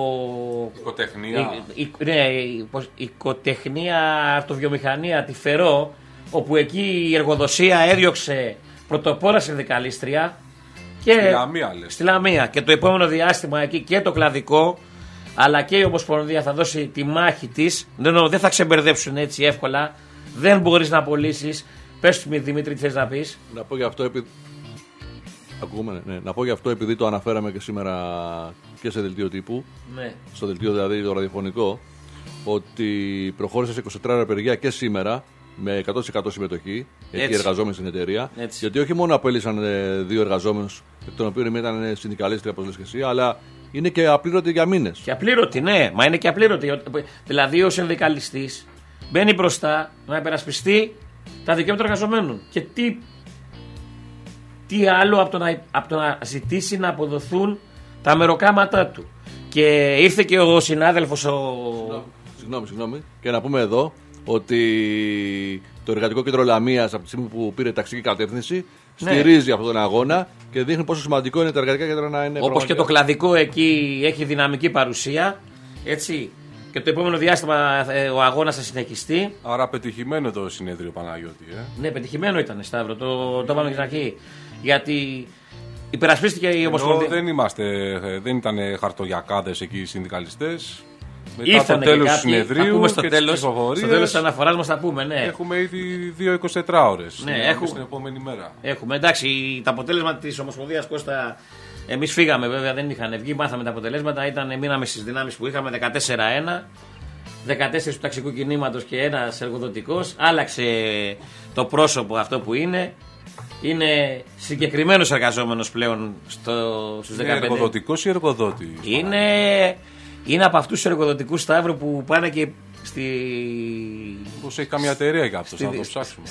οικοτεχνία αυτοβιομηχανία τη Φερό, όπου εκεί η εργοδοσία έδιωξε πρωτοπόρα συνδικαλίστρια και στη Λαμία, και το επόμενο διάστημα εκεί και το κλαδικό αλλά και η Ομοσπονδία θα δώσει τη μάχη της. Δεν θα ξεμπερδέψουν έτσι εύκολα, δεν μπορείς να απολύσεις. Πες του Δημήτρη, τι θες να πεις. Να πω γι' αυτό να πω γι' αυτό, επειδή το αναφέραμε και σήμερα και σε δελτίο τύπου, ναι, στο δελτίο δηλαδή το ραδιοφωνικό, ότι προχώρησε σε 24 ώρες απεργία και σήμερα με 100% συμμετοχή εκεί εργαζόμενοι στην εταιρεία. Έτσι. Γιατί όχι μόνο απέλυσαν 2 εργαζόμενους, εκ των οποίων ήταν συνδικαλίστρια, όπως λες και εσύ, αλλά είναι και απλήρωτοι για μήνες. Και απλήρωτοι, ναι, μα είναι και απλήρωτοι. Δηλαδή ο συνδικαλιστής μπαίνει μπροστά να υπερασπιστεί τα δικαιώματα των εργαζομένων. Και τι άλλο από το να ζητήσει να αποδοθούν τα μεροκάματά του. Και ήρθε και ο συνάδελφος Συγγνώμη. Και να πούμε εδώ ότι το Εργατικό Κέντρο Λαμίας, από τη στιγμή που πήρε ταξική κατεύθυνση, στηρίζει αυτόν τον αγώνα και δείχνει πόσο σημαντικό είναι τα εργατικά κέντρα να είναι. Όπως και το κλαδικό εκεί έχει δυναμική παρουσία. Έτσι. Και το επόμενο διάστημα ο αγώνας θα συνεχιστεί. Άρα πετυχημένο το συνέδριο, Παναγιώτη. Ναι, πετυχημένο ήταν, Σταύρο. Το είπαμε στην αρχή. Γιατί υπερασπίστηκε η Ομοσπονδία. Δεν ήταν χαρτογιακάδες εκεί οι συνδικαλιστές. Μετά Ήρθανε το τέλος του συνεδρίου στο τέλος της αναφοράς μας θα πούμε, ναι. Έχουμε ήδη 2-24 ώρες. Ναι, έχουμε στην επόμενη μέρα. Έχουμε, εντάξει, το αποτέλεσμα της Ομοσπονδίας, Κώστα, εμείς φύγαμε βέβαια, δεν είχαν βγει, μάθαμε τα αποτελέσματα, μείναμε στις δυνάμεις που είχαμε, 14-1, 14 του ταξικού κινήματος και ένας εργοδοτικός, άλλαξε το πρόσωπο αυτό που είναι. Συγκεκριμένος εργαζόμενος πλέον στους 15. Είναι εργοδοτικός ή εργοδότης? Είναι από αυτούς τους εργοδοτικούς, Σταύρο, που πάνε και Πώς έχει καμία εταιρεία για αυτό, να το ψάξουμε.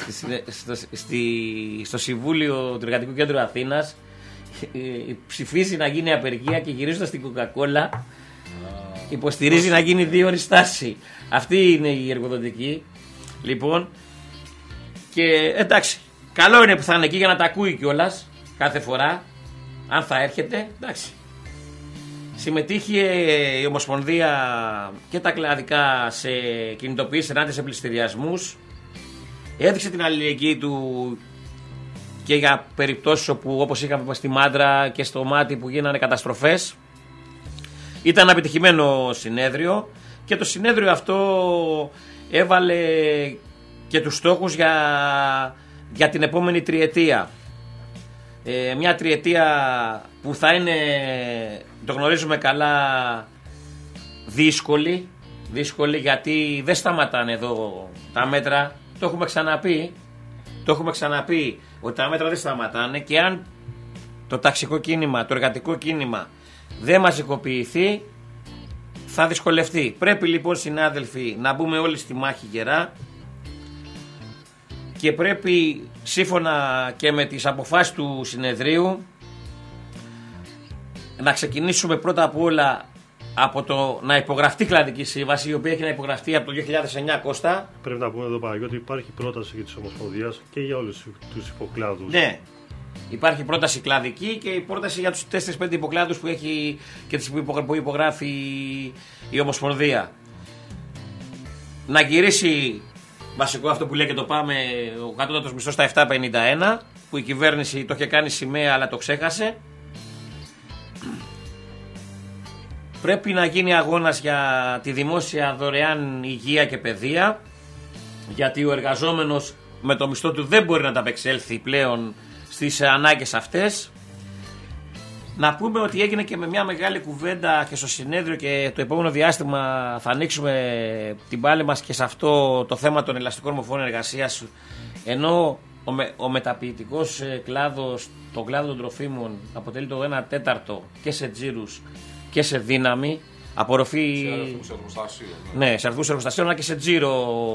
Στο Συμβούλιο του Εργατικού Κέντρου Αθήνας ψηφίζει να γίνει απεργία και γυρίζοντας στην Coca-Cola υποστηρίζει να γίνει 2 ώρες στάση. Αυτή είναι η εργοδοτική. Λοιπόν, και εντάξει, καλό είναι που θα είναι εκεί για να τα ακούει κιόλας κάθε φορά, αν θα έρχεται, εντάξει. Συμμετείχε η Ομοσπονδία και τα κλαδικά σε κινητοποιήσεις ενάντια σε πληστηριασμούς. Έδειξε την αλληλεγγύη του και για περιπτώσεις όπου, όπως είχαμε στη Μάντρα και στο Μάτι, που γίνανε καταστροφές. Ήταν επιτυχημένο συνέδριο και το συνέδριο αυτό έβαλε και τους στόχους για την επόμενη τριετία. Μια τριετία που θα είναι, το γνωρίζουμε καλά, δύσκολη, γιατί δεν σταματάνε εδώ τα μέτρα. Το έχουμε ξαναπεί ότι τα μέτρα δεν σταματάνε, και αν το ταξικό κίνημα, το εργατικό κίνημα δεν μαζικοποιηθεί, θα δυσκολευτεί. Πρέπει λοιπόν, συνάδελφοι, να μπούμε όλοι στη μάχη γερά και πρέπει σύμφωνα και με τις αποφάσεις του συνεδρίου να ξεκινήσουμε πρώτα απ' όλα από το να υπογραφτεί κλαδική σύμβαση, η οποία έχει να υπογραφτεί από το 2009, Κώστα. Πρέπει να πούμε εδώ πάλι ότι υπάρχει πρόταση της Ομοσπονδίας και για όλους τους υποκλάδους. Ναι, υπάρχει πρόταση κλαδική και η πρόταση για τους 4-5 υποκλάδους που έχει και τις που υπογράφει η Ομοσπονδία. Να γυρίσει, βασικό αυτό που λέει και το πάμε, ο κατώτατος μισθός στα 7,51, που η κυβέρνηση το είχε κάνει σημαία αλλά το ξέχασε. Πρέπει να γίνει αγώνας για τη δημόσια δωρεάν υγεία και παιδεία, γιατί ο εργαζόμενος με το μισθό του δεν μπορεί να ανταπεξέλθει πλέον στις ανάγκες αυτές. Να πούμε ότι έγινε και με μια μεγάλη κουβέντα και στο συνέδριο και το επόμενο διάστημα θα ανοίξουμε την πάλη μας και σε αυτό το θέμα των ελαστικών μορφών εργασίας, ενώ ο μεταποιητικός κλάδος, το κλάδο των τροφίμων αποτελεί το 1/4 και σε τζίρους και σε δύναμη, απορροφή σε εργοστασίων. Ναι, σε αριθμούς εργοστασίων, αλλά και σε τζίρο.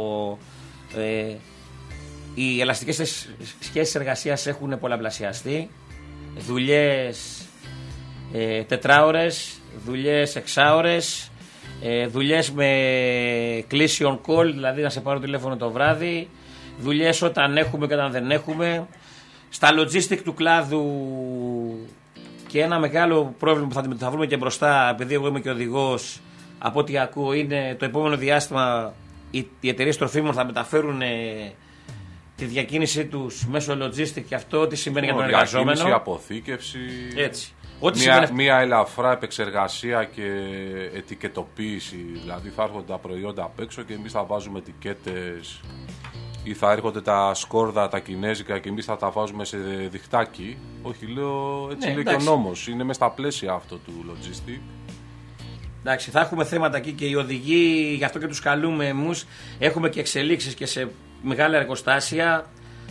Οι ελαστικές σχέσεις εργασίας έχουν πολλαπλασιαστεί. Δουλειές 4ωρες, δουλειές 6ωρες, δουλειές με κλήση on call, δηλαδή να σε πάρω τηλέφωνο το βράδυ, δουλειές όταν έχουμε και όταν δεν έχουμε. Στα logistic του κλάδου. Και ένα μεγάλο πρόβλημα που θα βρούμε και μπροστά, επειδή εγώ είμαι και οδηγός, από ό,τι ακούω, είναι το επόμενο διάστημα οι εταιρείες τροφίμων θα μεταφέρουν τη διακίνησή τους μέσω logistic και αυτό τι σημαίνει για τον εργαζόμενο. Διακίνηση, αποθήκευση. Έτσι. Μια ελαφρά επεξεργασία και ετικετοποίηση. Δηλαδή θα έρχονται τα προϊόντα απ' έξω και εμείς θα βάζουμε ετικέτες, ή θα έρχονται τα σκόρδα, τα κινέζικα και εμείς θα τα βάζουμε σε διχτάκι. Όχι, λέω έτσι, λέει και ο νόμος. Είναι μέσα στα πλαίσια αυτό του logistic. Εντάξει, θα έχουμε θέματα εκεί και οι οδηγοί, γι' αυτό και τους καλούμε εμείς. Έχουμε και εξελίξεις και σε μεγάλα εργοστάσια.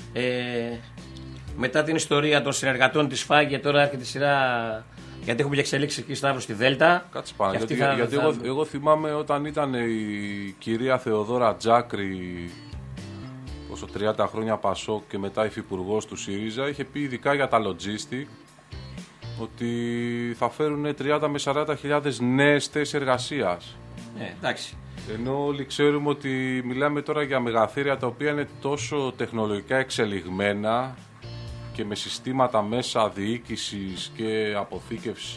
Μετά την ιστορία των συνεργατών της ΦΑΓΕ, τώρα έρχεται η σειρά, γιατί έχουμε και εξελίξεις εκεί Σταύρο στη Δέλτα. Κάτσε πάνω, γιατί εγώ θυμάμαι όταν ήταν η κυρία Θεοδόρα Τζάκρη, όσο 30 χρόνια Πασόκ και μετά υφυπουργός του ΣΥΡΙΖΑ, είχε πει ειδικά για τα logistic ότι θα φέρουν 30 με 40 χιλιάδες νέες θέσεις εργασίας. Εντάξει. Ενώ όλοι ξέρουμε ότι μιλάμε τώρα για μεγαθύρια τα οποία είναι τόσο τεχνολογικά εξελιγμένα και με συστήματα μέσα διοίκησης και αποθήκευσης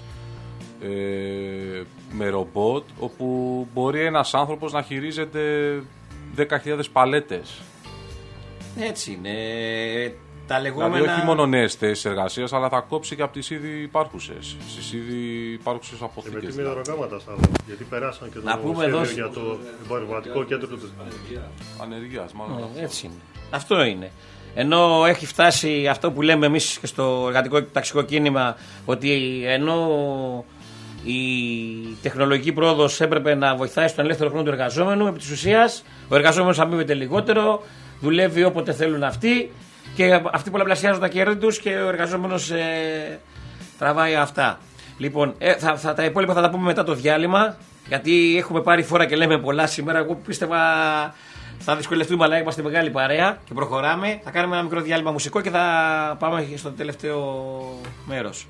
με ρομπότ, όπου μπορεί ένας άνθρωπος να χειρίζεται 10.000 παλέτες. Έτσι είναι. Τα λεγόμενα. Δηλαδή όχι μόνο νέες θέσεις εργασίας, αλλά θα κόψει και από τις ήδη υπάρχουσες. Στις ήδη υπάρχουσες αποθήκες. Και με τι μηδενογράμματα, γιατί περάσαν και το εδώ για το εμπορευματικό κέντρο του ανεργίας, μάλλον. Έτσι είναι. Αυτό είναι. Ενώ έχει φτάσει αυτό που λέμε εμείς και στο εργατικό ταξικό κίνημα, ότι ενώ η τεχνολογική πρόοδος έπρεπε να βοηθάει στον ελεύθερο χρόνο του εργαζόμενου, επί της ουσίας ο εργαζόμενος αμείβεται λιγότερο, δουλεύει όποτε θέλουν αυτοί και αυτοί πολλαπλασιάζουν τα κέρδη τους και ο εργαζόμενος τραβάει αυτά. Λοιπόν, τα υπόλοιπα θα τα πούμε μετά το διάλειμμα, γιατί έχουμε πάρει φορά και λέμε πολλά σήμερα. Εγώ πίστευα θα δυσκολευτούμε, αλλά είμαστε μεγάλη παρέα και προχωράμε. Θα κάνουμε ένα μικρό διάλειμμα μουσικό και θα πάμε στο τελευταίο μέρος.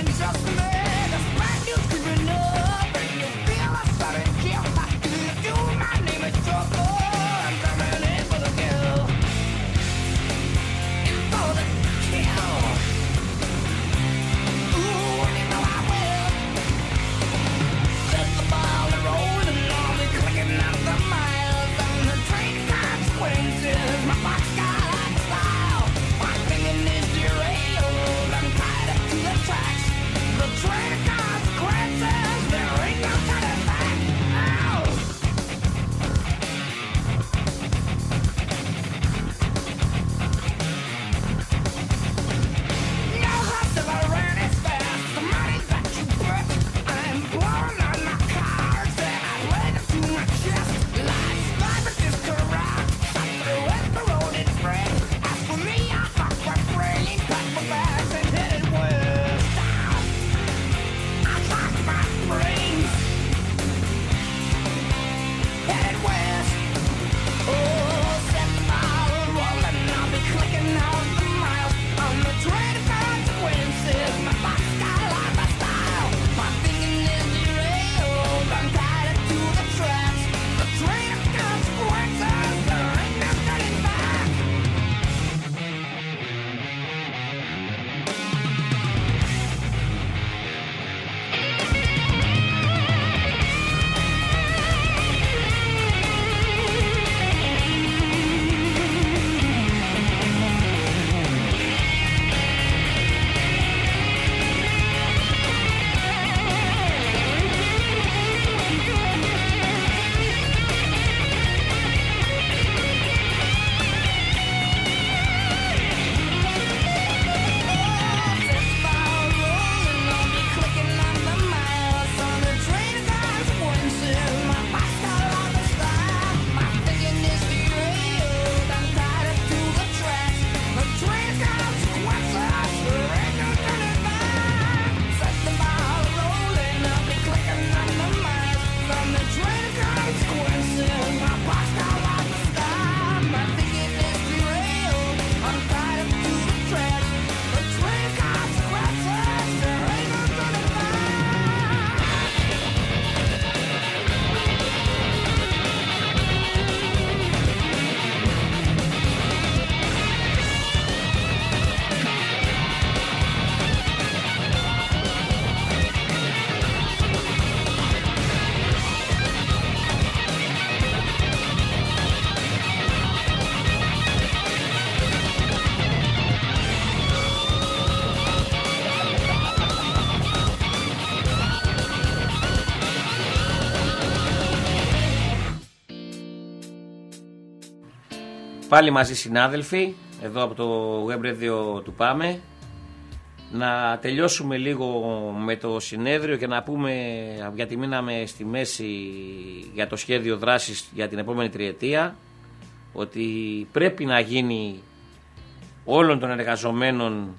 You πάλι μαζί συνάδελφοι, εδώ από το Web Radio του ΠΑΜΕ, να τελειώσουμε λίγο με το συνέδριο και να πούμε, γιατί μείναμε στη μέση για το σχέδιο δράσης για την επόμενη τριετία, ότι πρέπει να γίνει όλων των εργαζομένων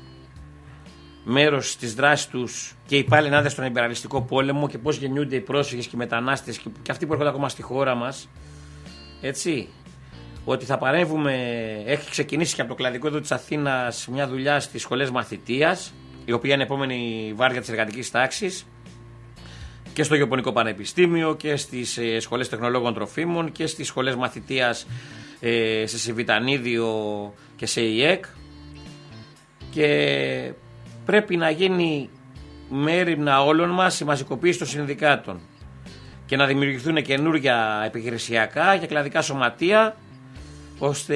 μέρος της δράσης τους και οι πάλι στον υπεραλιστικό πόλεμο και πώς γεννιούνται οι πρόσφυγες και οι μετανάστες και αυτοί που έρχονται ακόμα στη χώρα μας. Έτσι, ότι θα παρέμβουμε, έχει ξεκινήσει και από το κλαδικό εδώ της Αθήνας μια δουλειά στις σχολές μαθητείας, η οποία είναι η επόμενη βάρδια της εργατικής τάξης, και στο Γεωπονικό Πανεπιστήμιο και στις σχολές τεχνολόγων τροφίμων και στις σχολές μαθητείας σε Σιβητανίδιο και σε ΙΕΚ, και πρέπει να γίνει με έρευνα όλων μας η μαζικοποίηση των συνδικάτων και να δημιουργηθούν καινούργια επιχειρησιακά και κλαδικά σωματεία, ώστε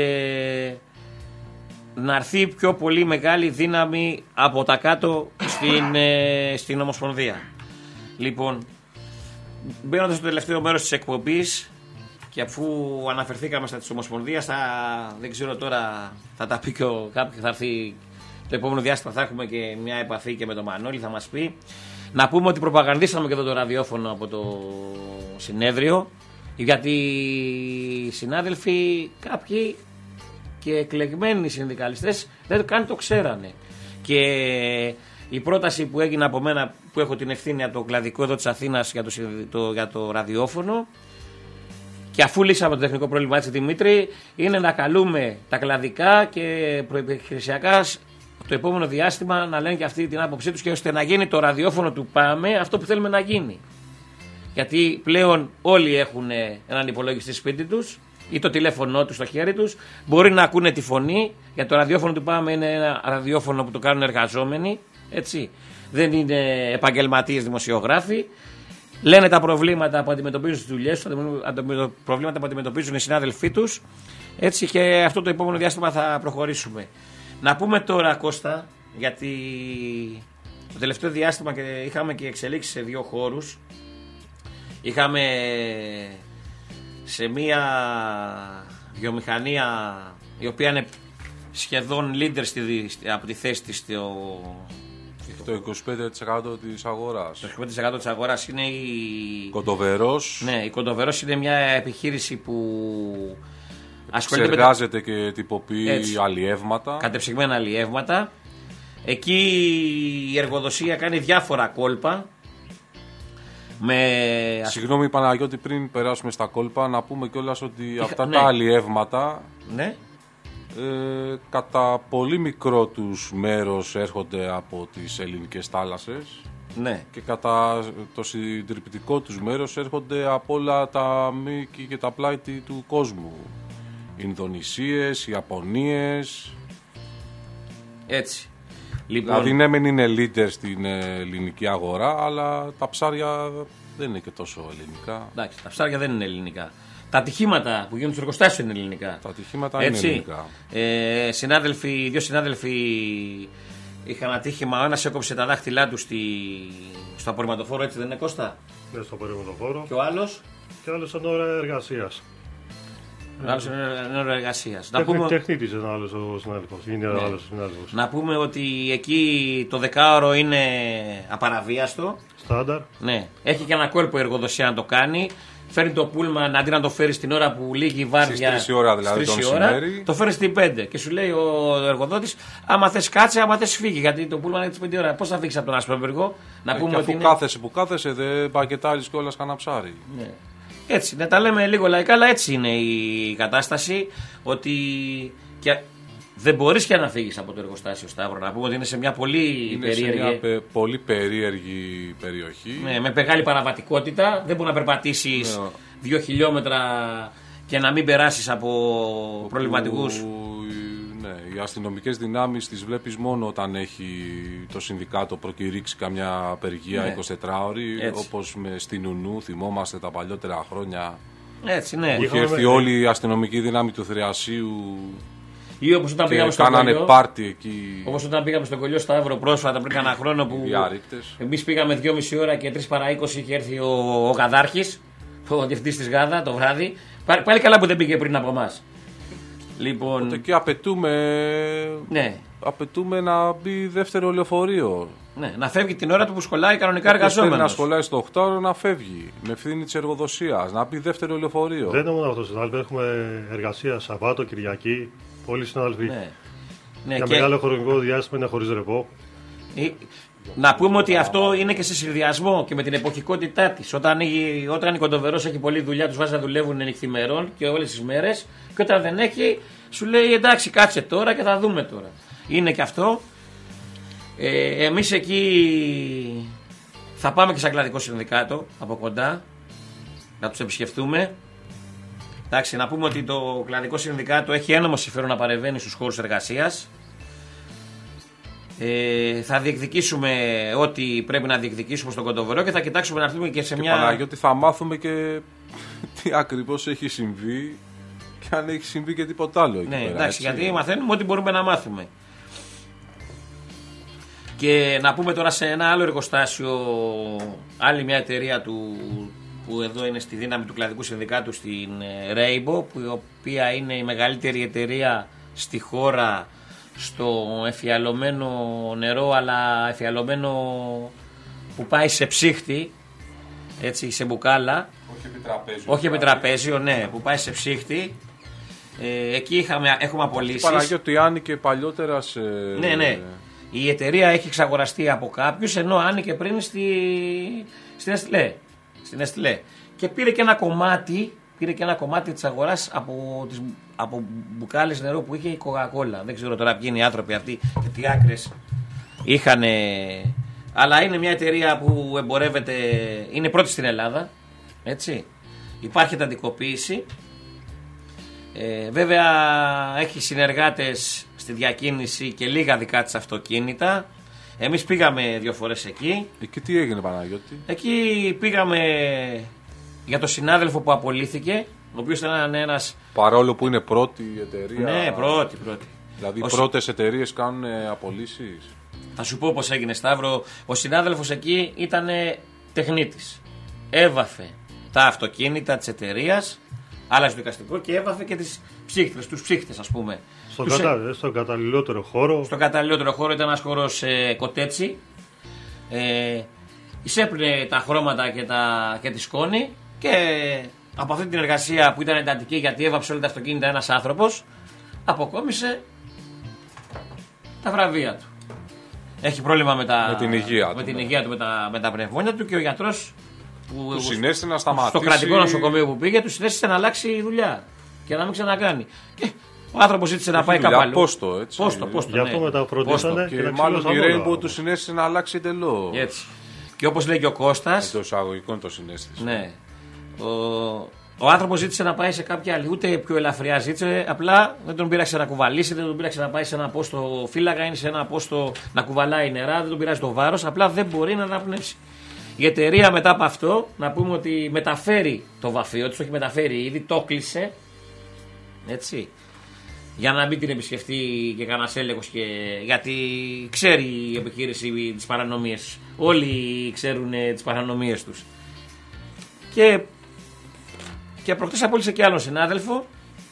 να έρθει πιο πολύ μεγάλη δύναμη από τα κάτω στην Ομοσπονδία. Λοιπόν, μπαίνοντας στο τελευταίο μέρος της εκπομπής, και αφού αναφερθήκαμε στα της Ομοσπονδίας, δεν ξέρω τώρα, θα τα πει και κάποιος, θα έρθει το επόμενο διάστημα, θα έχουμε και μια επαφή και με τον Μανώλη, θα μας πει. Να πούμε ότι προπαγανδίσαμε και εδώ το ραδιόφωνο από το συνέδριο, γιατί οι συνάδελφοι, κάποιοι και εκλεγμένοι συνδικαλιστές, δεν καν το ξέρανε. Και η πρόταση που έγινε από μένα, που έχω την ευθύνη από το κλαδικό εδώ της Αθήνας για το ραδιόφωνο, και αφού λύσαμε το τεχνικό πρόβλημα, έτσι Δημήτρη, είναι να καλούμε τα κλαδικά και προεπιχειρησιακά το επόμενο διάστημα να λένε και αυτή την άποψή τους, και ώστε να γίνει το ραδιόφωνο του ΠΑΜΕ αυτό που θέλουμε να γίνει. Γιατί πλέον όλοι έχουν έναν υπολογιστή σπίτι τους ή το τηλέφωνό τους στο χέρι τους, μπορεί να ακούνε τη φωνή, γιατί το ραδιόφωνο του ΠΑΜΕ είναι ένα ραδιόφωνο που το κάνουν εργαζόμενοι, έτσι. Δεν είναι επαγγελματίες δημοσιογράφοι. Λένε τα προβλήματα που αντιμετωπίζουν στις δουλειές τους, τα προβλήματα που αντιμετωπίζουν οι συνάδελφοί τους, έτσι, και αυτό το επόμενο διάστημα θα προχωρήσουμε. Να πούμε τώρα, Κώστα, γιατί το τελευταίο διάστημα είχαμε και εξελίξεις σε δύο χώρους. Είχαμε σε μία βιομηχανία η οποία είναι σχεδόν leader από τη θέση της το 25% της αγοράς. Το 25% της αγοράς είναι η Κοντοβερός. Ναι, η Κοντοβερός είναι μια επιχείρηση που εξεργάζεται και τυποποιεί αλλιεύματα. Κατεψυγμένα αλλιεύματα. Εκεί η εργοδοσία κάνει διάφορα κόλπα. Συγγνώμη Παναγιώτη, πριν περάσουμε στα κόλπα, να πούμε κιόλας ότι αυτά τα αλλιεύματα, ναι, κατά πολύ μικρό τους μέρος έρχονται από τις ελληνικές θάλασσες, ναι, και κατά το συντριπτικό τους μέρος έρχονται από όλα τα μήκη και τα πλάτη του κόσμου. Ινδονησίες, Ιαπωνίες. Έτσι. Λοιπόν, δηλαδή ναι, μεν είναι leader στην ελληνική αγορά, αλλά τα ψάρια δεν είναι και τόσο ελληνικά. Εντάξει, τα ψάρια δεν είναι ελληνικά. Τα ατυχήματα που γίνουν στους εργοστάσιους είναι ελληνικά. Τα ατυχήματα είναι ελληνικά. Δύο συνάδελφοι είχαν ατύχημα. Ο ένας έκοψε τα δάχτυλά του στο απορριμματοφόρο, έτσι δεν είναι, Κώστα? Ναι, στο απορριμματοφόρο. Και ο άλλος? Και ο άλλος ήταν ώρα εργασίας. Να πούμε... Τεχνίτης είναι άλλος ο συνάδελφος. Να πούμε ότι εκεί το δεκάωρο είναι απαραβίαστο. Στάνταρ. Ναι. Έχει και ένα κόλπο η εργοδοσία να το κάνει. Φέρνει το πούλμαν, αντί να το φέρει στην ώρα που λύγει η βάρδια, στις 3 ώρα δηλαδή, το φέρνει στην 5. Και σου λέει ο εργοδότης, άμα θες κάτσε, άμα θες φύγει. Γιατί το πούλμαν είναι στις 5 ώρα. Πώς θα φύγεις από τον Ασπρόπυργο? Να πούμε ότι κάθεσαι που κάθεσαι, δεν πακετάρεις κιόλας κανένα ψάρι. Ναι. Έτσι, να τα λέμε λίγο λαϊκά, αλλά έτσι είναι η κατάσταση. Ότι και δεν μπορείς και να φύγεις από το εργοστάσιο, Σταύρο. Να πούμε ότι είναι σε μια πολύ πολύ περίεργη περιοχή. Ναι, με μεγάλη παραβατικότητα. Δεν μπορεί να περπατήσεις 2 χιλιόμετρα και να μην περάσεις από προβληματικούς. Ναι, οι αστυνομικές δυνάμεις τις βλέπεις μόνο όταν έχει το συνδικάτο προκηρύξει καμιά απεργία 24ωρη, όπως στην Ουνού, θυμόμαστε τα παλιότερα χρόνια. Έτσι, ναι. Είχε έρθει όλη η αστυνομική δύναμη του Θριασίου. Ή όπως όταν πήγαμε στο κάνανε Κολλιό, πάρτι εκεί. όπως όταν πήγαμε στο Κολλιό Σταύρο πρόσφατα πριν κάνα χρόνο, που εμείς πήγαμε 2,5 ώρα και 3 παρά 20 είχε έρθει ο Γαδάρχης, ο διευθυντής της Γάδα, το βράδυ. Πάλι καλά που δεν πήγε πριν από εμάς. Λοιπόν, οπότε εκεί απαιτούμε να μπει δεύτερο λεωφορείο. Ναι, να φεύγει την ώρα του που σχολάει κανονικά εργαζόμενος. Να σχολάει στο 8ωρο, να φεύγει με ευθύνη της εργοδοσίας, να μπει δεύτερο λεωφορείο. Δεν είναι μόνο αυτό, συνάδελφοι. Έχουμε εργασία Σαββάτο, Κυριακή. Πολλοί συνάδελφοι. Ναι, για μεγάλο χρονικό διάστημα είναι χωρίς ρεπό. Να πούμε ότι αυτό είναι και σε συνδυασμό και με την εποχικότητά της. Όταν η κοντοβερός έχει πολλή δουλειά, τους βάζει να δουλεύουν νυχθημερών και όλες τις μέρες. Και όταν δεν έχει, σου λέει εντάξει, κάτσε τώρα και θα δούμε τώρα. Είναι και αυτό. Εμείς εκεί θα πάμε και σαν κλαδικό συνδικάτο από κοντά να τους επισκεφτούμε. Εντάξει, να πούμε ότι το κλαδικό συνδικάτο έχει ένομο συμφέρον να παρεμβαίνει στους χώρους εργασίας. Θα διεκδικήσουμε ό,τι πρέπει να διεκδικήσουμε στον κοντοβερό και θα κοιτάξουμε να έρθουμε και σε μια. Παναγιώτη, θα μάθουμε και τι ακριβώς έχει συμβεί και αν έχει συμβεί και τίποτα άλλο. Ναι, πέρα, εντάξει, γιατί μαθαίνουμε ό,τι μπορούμε να μάθουμε. Και να πούμε τώρα σε ένα άλλο εργοστάσιο, άλλη μια εταιρεία που εδώ είναι στη δύναμη του κλαδικού συνδικάτου στην Rainbow, η οποία είναι η μεγαλύτερη εταιρεία στη χώρα στο εφιαλωμένο νερό, αλλά εφιαλωμένο που πάει σε ψύχτη, έτσι, σε μπουκάλα. Όχι επιτραπέζιο, ναι, που πάει σε ψύχτη. Εκεί έχουμε απολύσεις. Παναγιώτη, άνοιγε παλιότερα σε. Ναι. Η εταιρεία έχει εξαγοραστεί από κάποιους, ενώ άνοιγε πριν στην Εστιλέ. Και πήρε και ένα κομμάτι της αγοράς από μπουκάλες νερό που είχε η Coca-Cola. Δεν ξέρω τώρα ποιοι είναι οι άνθρωποι αυτοί και τι άκρες είχαν. Αλλά είναι μια εταιρεία που εμπορεύεται, είναι πρώτη στην Ελλάδα. Έτσι. Υπάρχει εντατικοποίηση. Βέβαια έχει συνεργάτες στη διακίνηση και λίγα δικά της αυτοκίνητα. Εμείς πήγαμε 2 φορές εκεί. Εκεί τι έγινε, Παναγιώτη? Εκεί πήγαμε για τον συνάδελφο που απολύθηκε, ο οποίος ήταν ένας. Παρόλο που είναι πρώτη εταιρεία. Ναι, πρώτη. Δηλαδή οι πρώτες εταιρείες κάνουν απολύσεις. Θα σου πω πώς έγινε, Σταύρο. Ο συνάδελφος εκεί ήταν τεχνίτης. Έβαφε τα αυτοκίνητα της εταιρείας, άλλαζε το δικαστικό και έβαφε και τις ψύχτες, τους ψύχτες, ας πούμε. Στον καταλληλότερο χώρο. Στον καταλληλότερο χώρο ήταν ένας χώρος κοτέτσι. Εισέπλυνε τα χρώματα και τη σκόνη και από αυτή την εργασία που ήταν εντατική, γιατί έβαψε όλα τα αυτοκίνητα ένας άνθρωπος, αποκόμισε τα βραβεία του. Έχει πρόβλημα με την υγεία του, με τα πνευμόνια του, και ο γιατρός του συνέστησε να σταματήσει. Στο κρατικό νοσοκομείο που πήγε, του συνέστησε να αλλάξει δουλειά και να μην ξανακάνει. Και ο άνθρωπος ζήτησε να πάει κάπου αλλού. Πόστο, έτσι. Γι' αυτό μεταφροντίσανε. Και μάλλον η Rainbow του συνέστησε να αλλάξει εντελώς. Έτσι. Και όπως λέει και ο Κώστας. Εντός εισαγωγικών το συνέστησε. Ναι. Ο άνθρωπος ζήτησε να πάει σε κάποια άλλη, ούτε πιο ελαφριά ζήτησε, απλά δεν τον πείραξε να κουβαλήσει, δεν τον πείραξε να πάει σε ένα πόστο φύλακα ή σε ένα πόστο να κουβαλάει νερά, δεν τον πειράζει το βάρος, απλά δεν μπορεί να αναπνεύσει. Η εταιρεία μετά από αυτό, να πούμε ότι μεταφέρει το βαφείο της, το έχει μεταφέρει ήδη, το κλείσε, έτσι, για να μην την επισκεφτεί και κανένας έλεγχος, γιατί ξέρει η επιχείρηση τις παρανομίες. Όλοι ξέρουν τις παρανομίες τους. Και προχτές απόλυσε και άλλον συνάδελφο.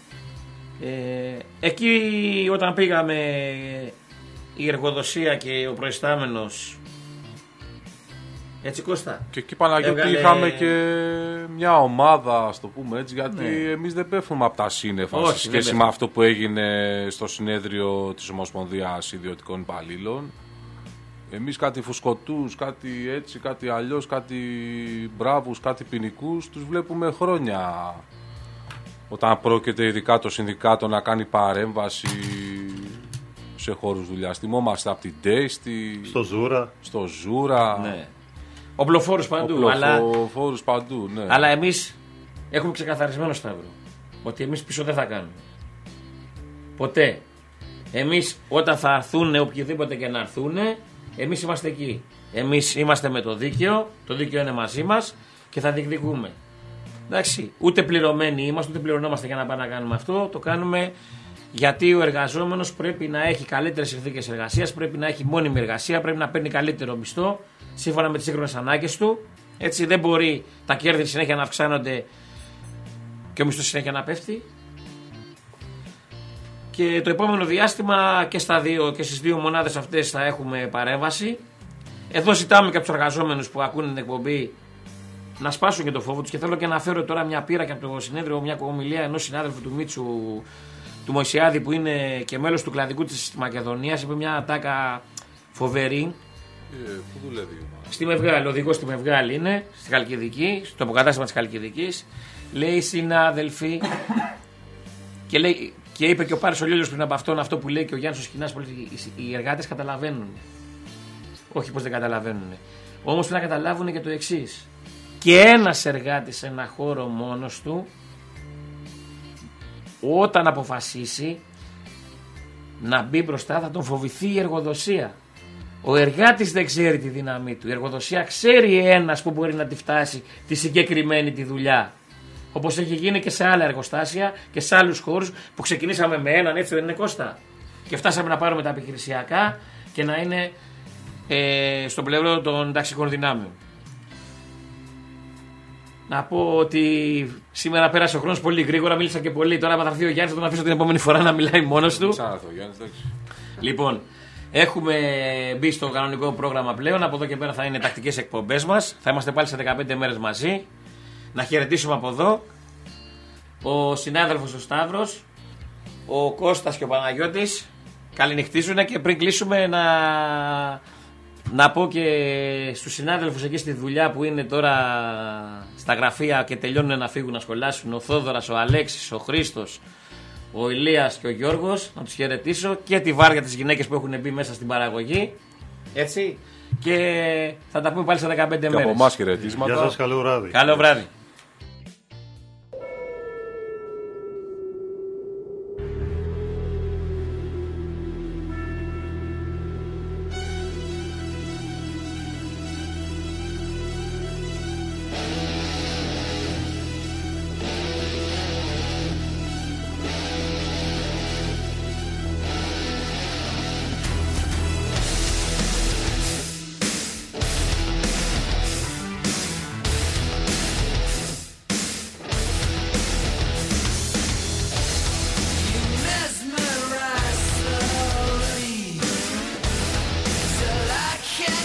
Εκεί όταν πήγαμε, η εργοδοσία και ο προϊστάμενος. Έτσι, Κώστα. Και εκεί, Παναγιώτη, είχαμε και μια ομάδα, ας το πούμε έτσι, γιατί εμείς δεν πέφτουμε από τα σύννεφα σε σχέση με αυτό που έγινε στο συνέδριο της Ομοσπονδίας Ιδιωτικών Υπαλλήλων. Εμείς κάτι φουσκωτούς, κάτι έτσι, κάτι αλλιώς, κάτι μπράβους, κάτι ποινικούς, τους βλέπουμε χρόνια. Όταν πρόκειται ειδικά το συνδικάτο να κάνει παρέμβαση σε χώρους δουλειάς. Θυμόμαστε από την Τέστη, στο Ζούρα. Ναι. Οπλοφόρους παντού. Παντού, ναι. Αλλά εμείς έχουμε ξεκαθαρισμένο, Σταύρο, ότι εμείς πίσω δεν θα κάνουμε. Ποτέ. Εμείς όταν θα έρθουν οποιοδήποτε και να έρθουν, εμείς είμαστε εκεί. Εμείς είμαστε με το δίκαιο είναι μαζί μας και θα διεκδικούμε. Εντάξει, ούτε πληρωμένοι είμαστε, ούτε πληρωνόμαστε για να πάμε να κάνουμε αυτό. Το κάνουμε γιατί ο εργαζόμενος πρέπει να έχει καλύτερες συνθήκες εργασίας, πρέπει να έχει μόνιμη εργασία, πρέπει να παίρνει καλύτερο μισθό σύμφωνα με τις σύγχρονες ανάγκες του. Έτσι, δεν μπορεί τα κέρδη συνέχεια να αυξάνονται και ο μισθός συνέχεια να πέφτει. Και το επόμενο διάστημα και στις δύο μονάδες αυτές θα έχουμε παρέμβαση. Εδώ ζητάμε και από τους εργαζόμενους που ακούνε την εκπομπή να σπάσουν και το φόβο τους, και θέλω και να φέρω τώρα μια πείρα και από το συνέδριο, μια ομιλία ενός συνάδελφου του Μίτσου, του Μωυσιάδη, που είναι και μέλος του κλαδικού της Μακεδονίας. Είπε μια ατάκα φοβερή. Πού δουλεύει? Στη Μευγάλη, οδηγός στη Μευγάλη είναι, στη Χαλκιδική, στο αποκατάστημα της Χαλκιδικής. Λέει, συνάδελφοι, και είπε και ο Πάρης ο Λιόλιος πριν από αυτόν, αυτό που λέει και ο Γιάννης ο Σκινάς, οι εργάτες καταλαβαίνουν. Όχι πως δεν καταλαβαίνουν. Όμως πρέπει να καταλάβουν και το εξής. Και ένας εργάτης σε ένα χώρο μόνος του, όταν αποφασίσει να μπει μπροστά, θα τον φοβηθεί η εργοδοσία. Ο εργάτης δεν ξέρει τη δύναμή του. Η εργοδοσία ξέρει ένας που μπορεί να τη φτάσει τη συγκεκριμένη τη δουλειά. Όπως έχει γίνει και σε άλλα εργοστάσια και σε άλλους χώρους που ξεκινήσαμε με έναν, έτσι δεν είναι, Κώστα? Και φτάσαμε να πάρουμε τα επιχειρησιακά και να είναι στο πλευρό των ταξικών δυνάμεων. Να πω ότι σήμερα πέρασε ο χρόνος πολύ γρήγορα, μίλησα και πολύ. Τώρα, άμα θα έρθει ο Γιάννης, θα τον αφήσω την επόμενη φορά να μιλάει μόνος του. Λοιπόν, έχουμε μπει στο κανονικό πρόγραμμα πλέον. Από εδώ και πέρα θα είναι τακτικές εκπομπές μας. Θα είμαστε πάλι σε 15 μέρες μαζί. Να χαιρετήσουμε από εδώ ο συνάδελφος ο Σταύρος, ο Κώστας και ο Παναγιώτης. Καληνυχτίζουνε, και πριν κλείσουμε να πω και στους συνάδελφους εκεί στη δουλειά που είναι τώρα στα γραφεία και τελειώνουν να φύγουν να σχολάσουν, ο Θόδωρας, ο Αλέξης, ο Χρήστος, ο Ηλίας και ο Γιώργος, να τους χαιρετήσω, και τη βάρια τις γυναίκες που έχουν μπει μέσα στην παραγωγή, έτσι, και θα τα πούμε πάλι σε 15 μέρες. Και από εμάς χαιρετίσματα. Γεια σας, καλό βράδυ. Καλό βράδυ.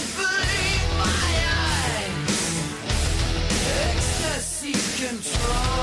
Control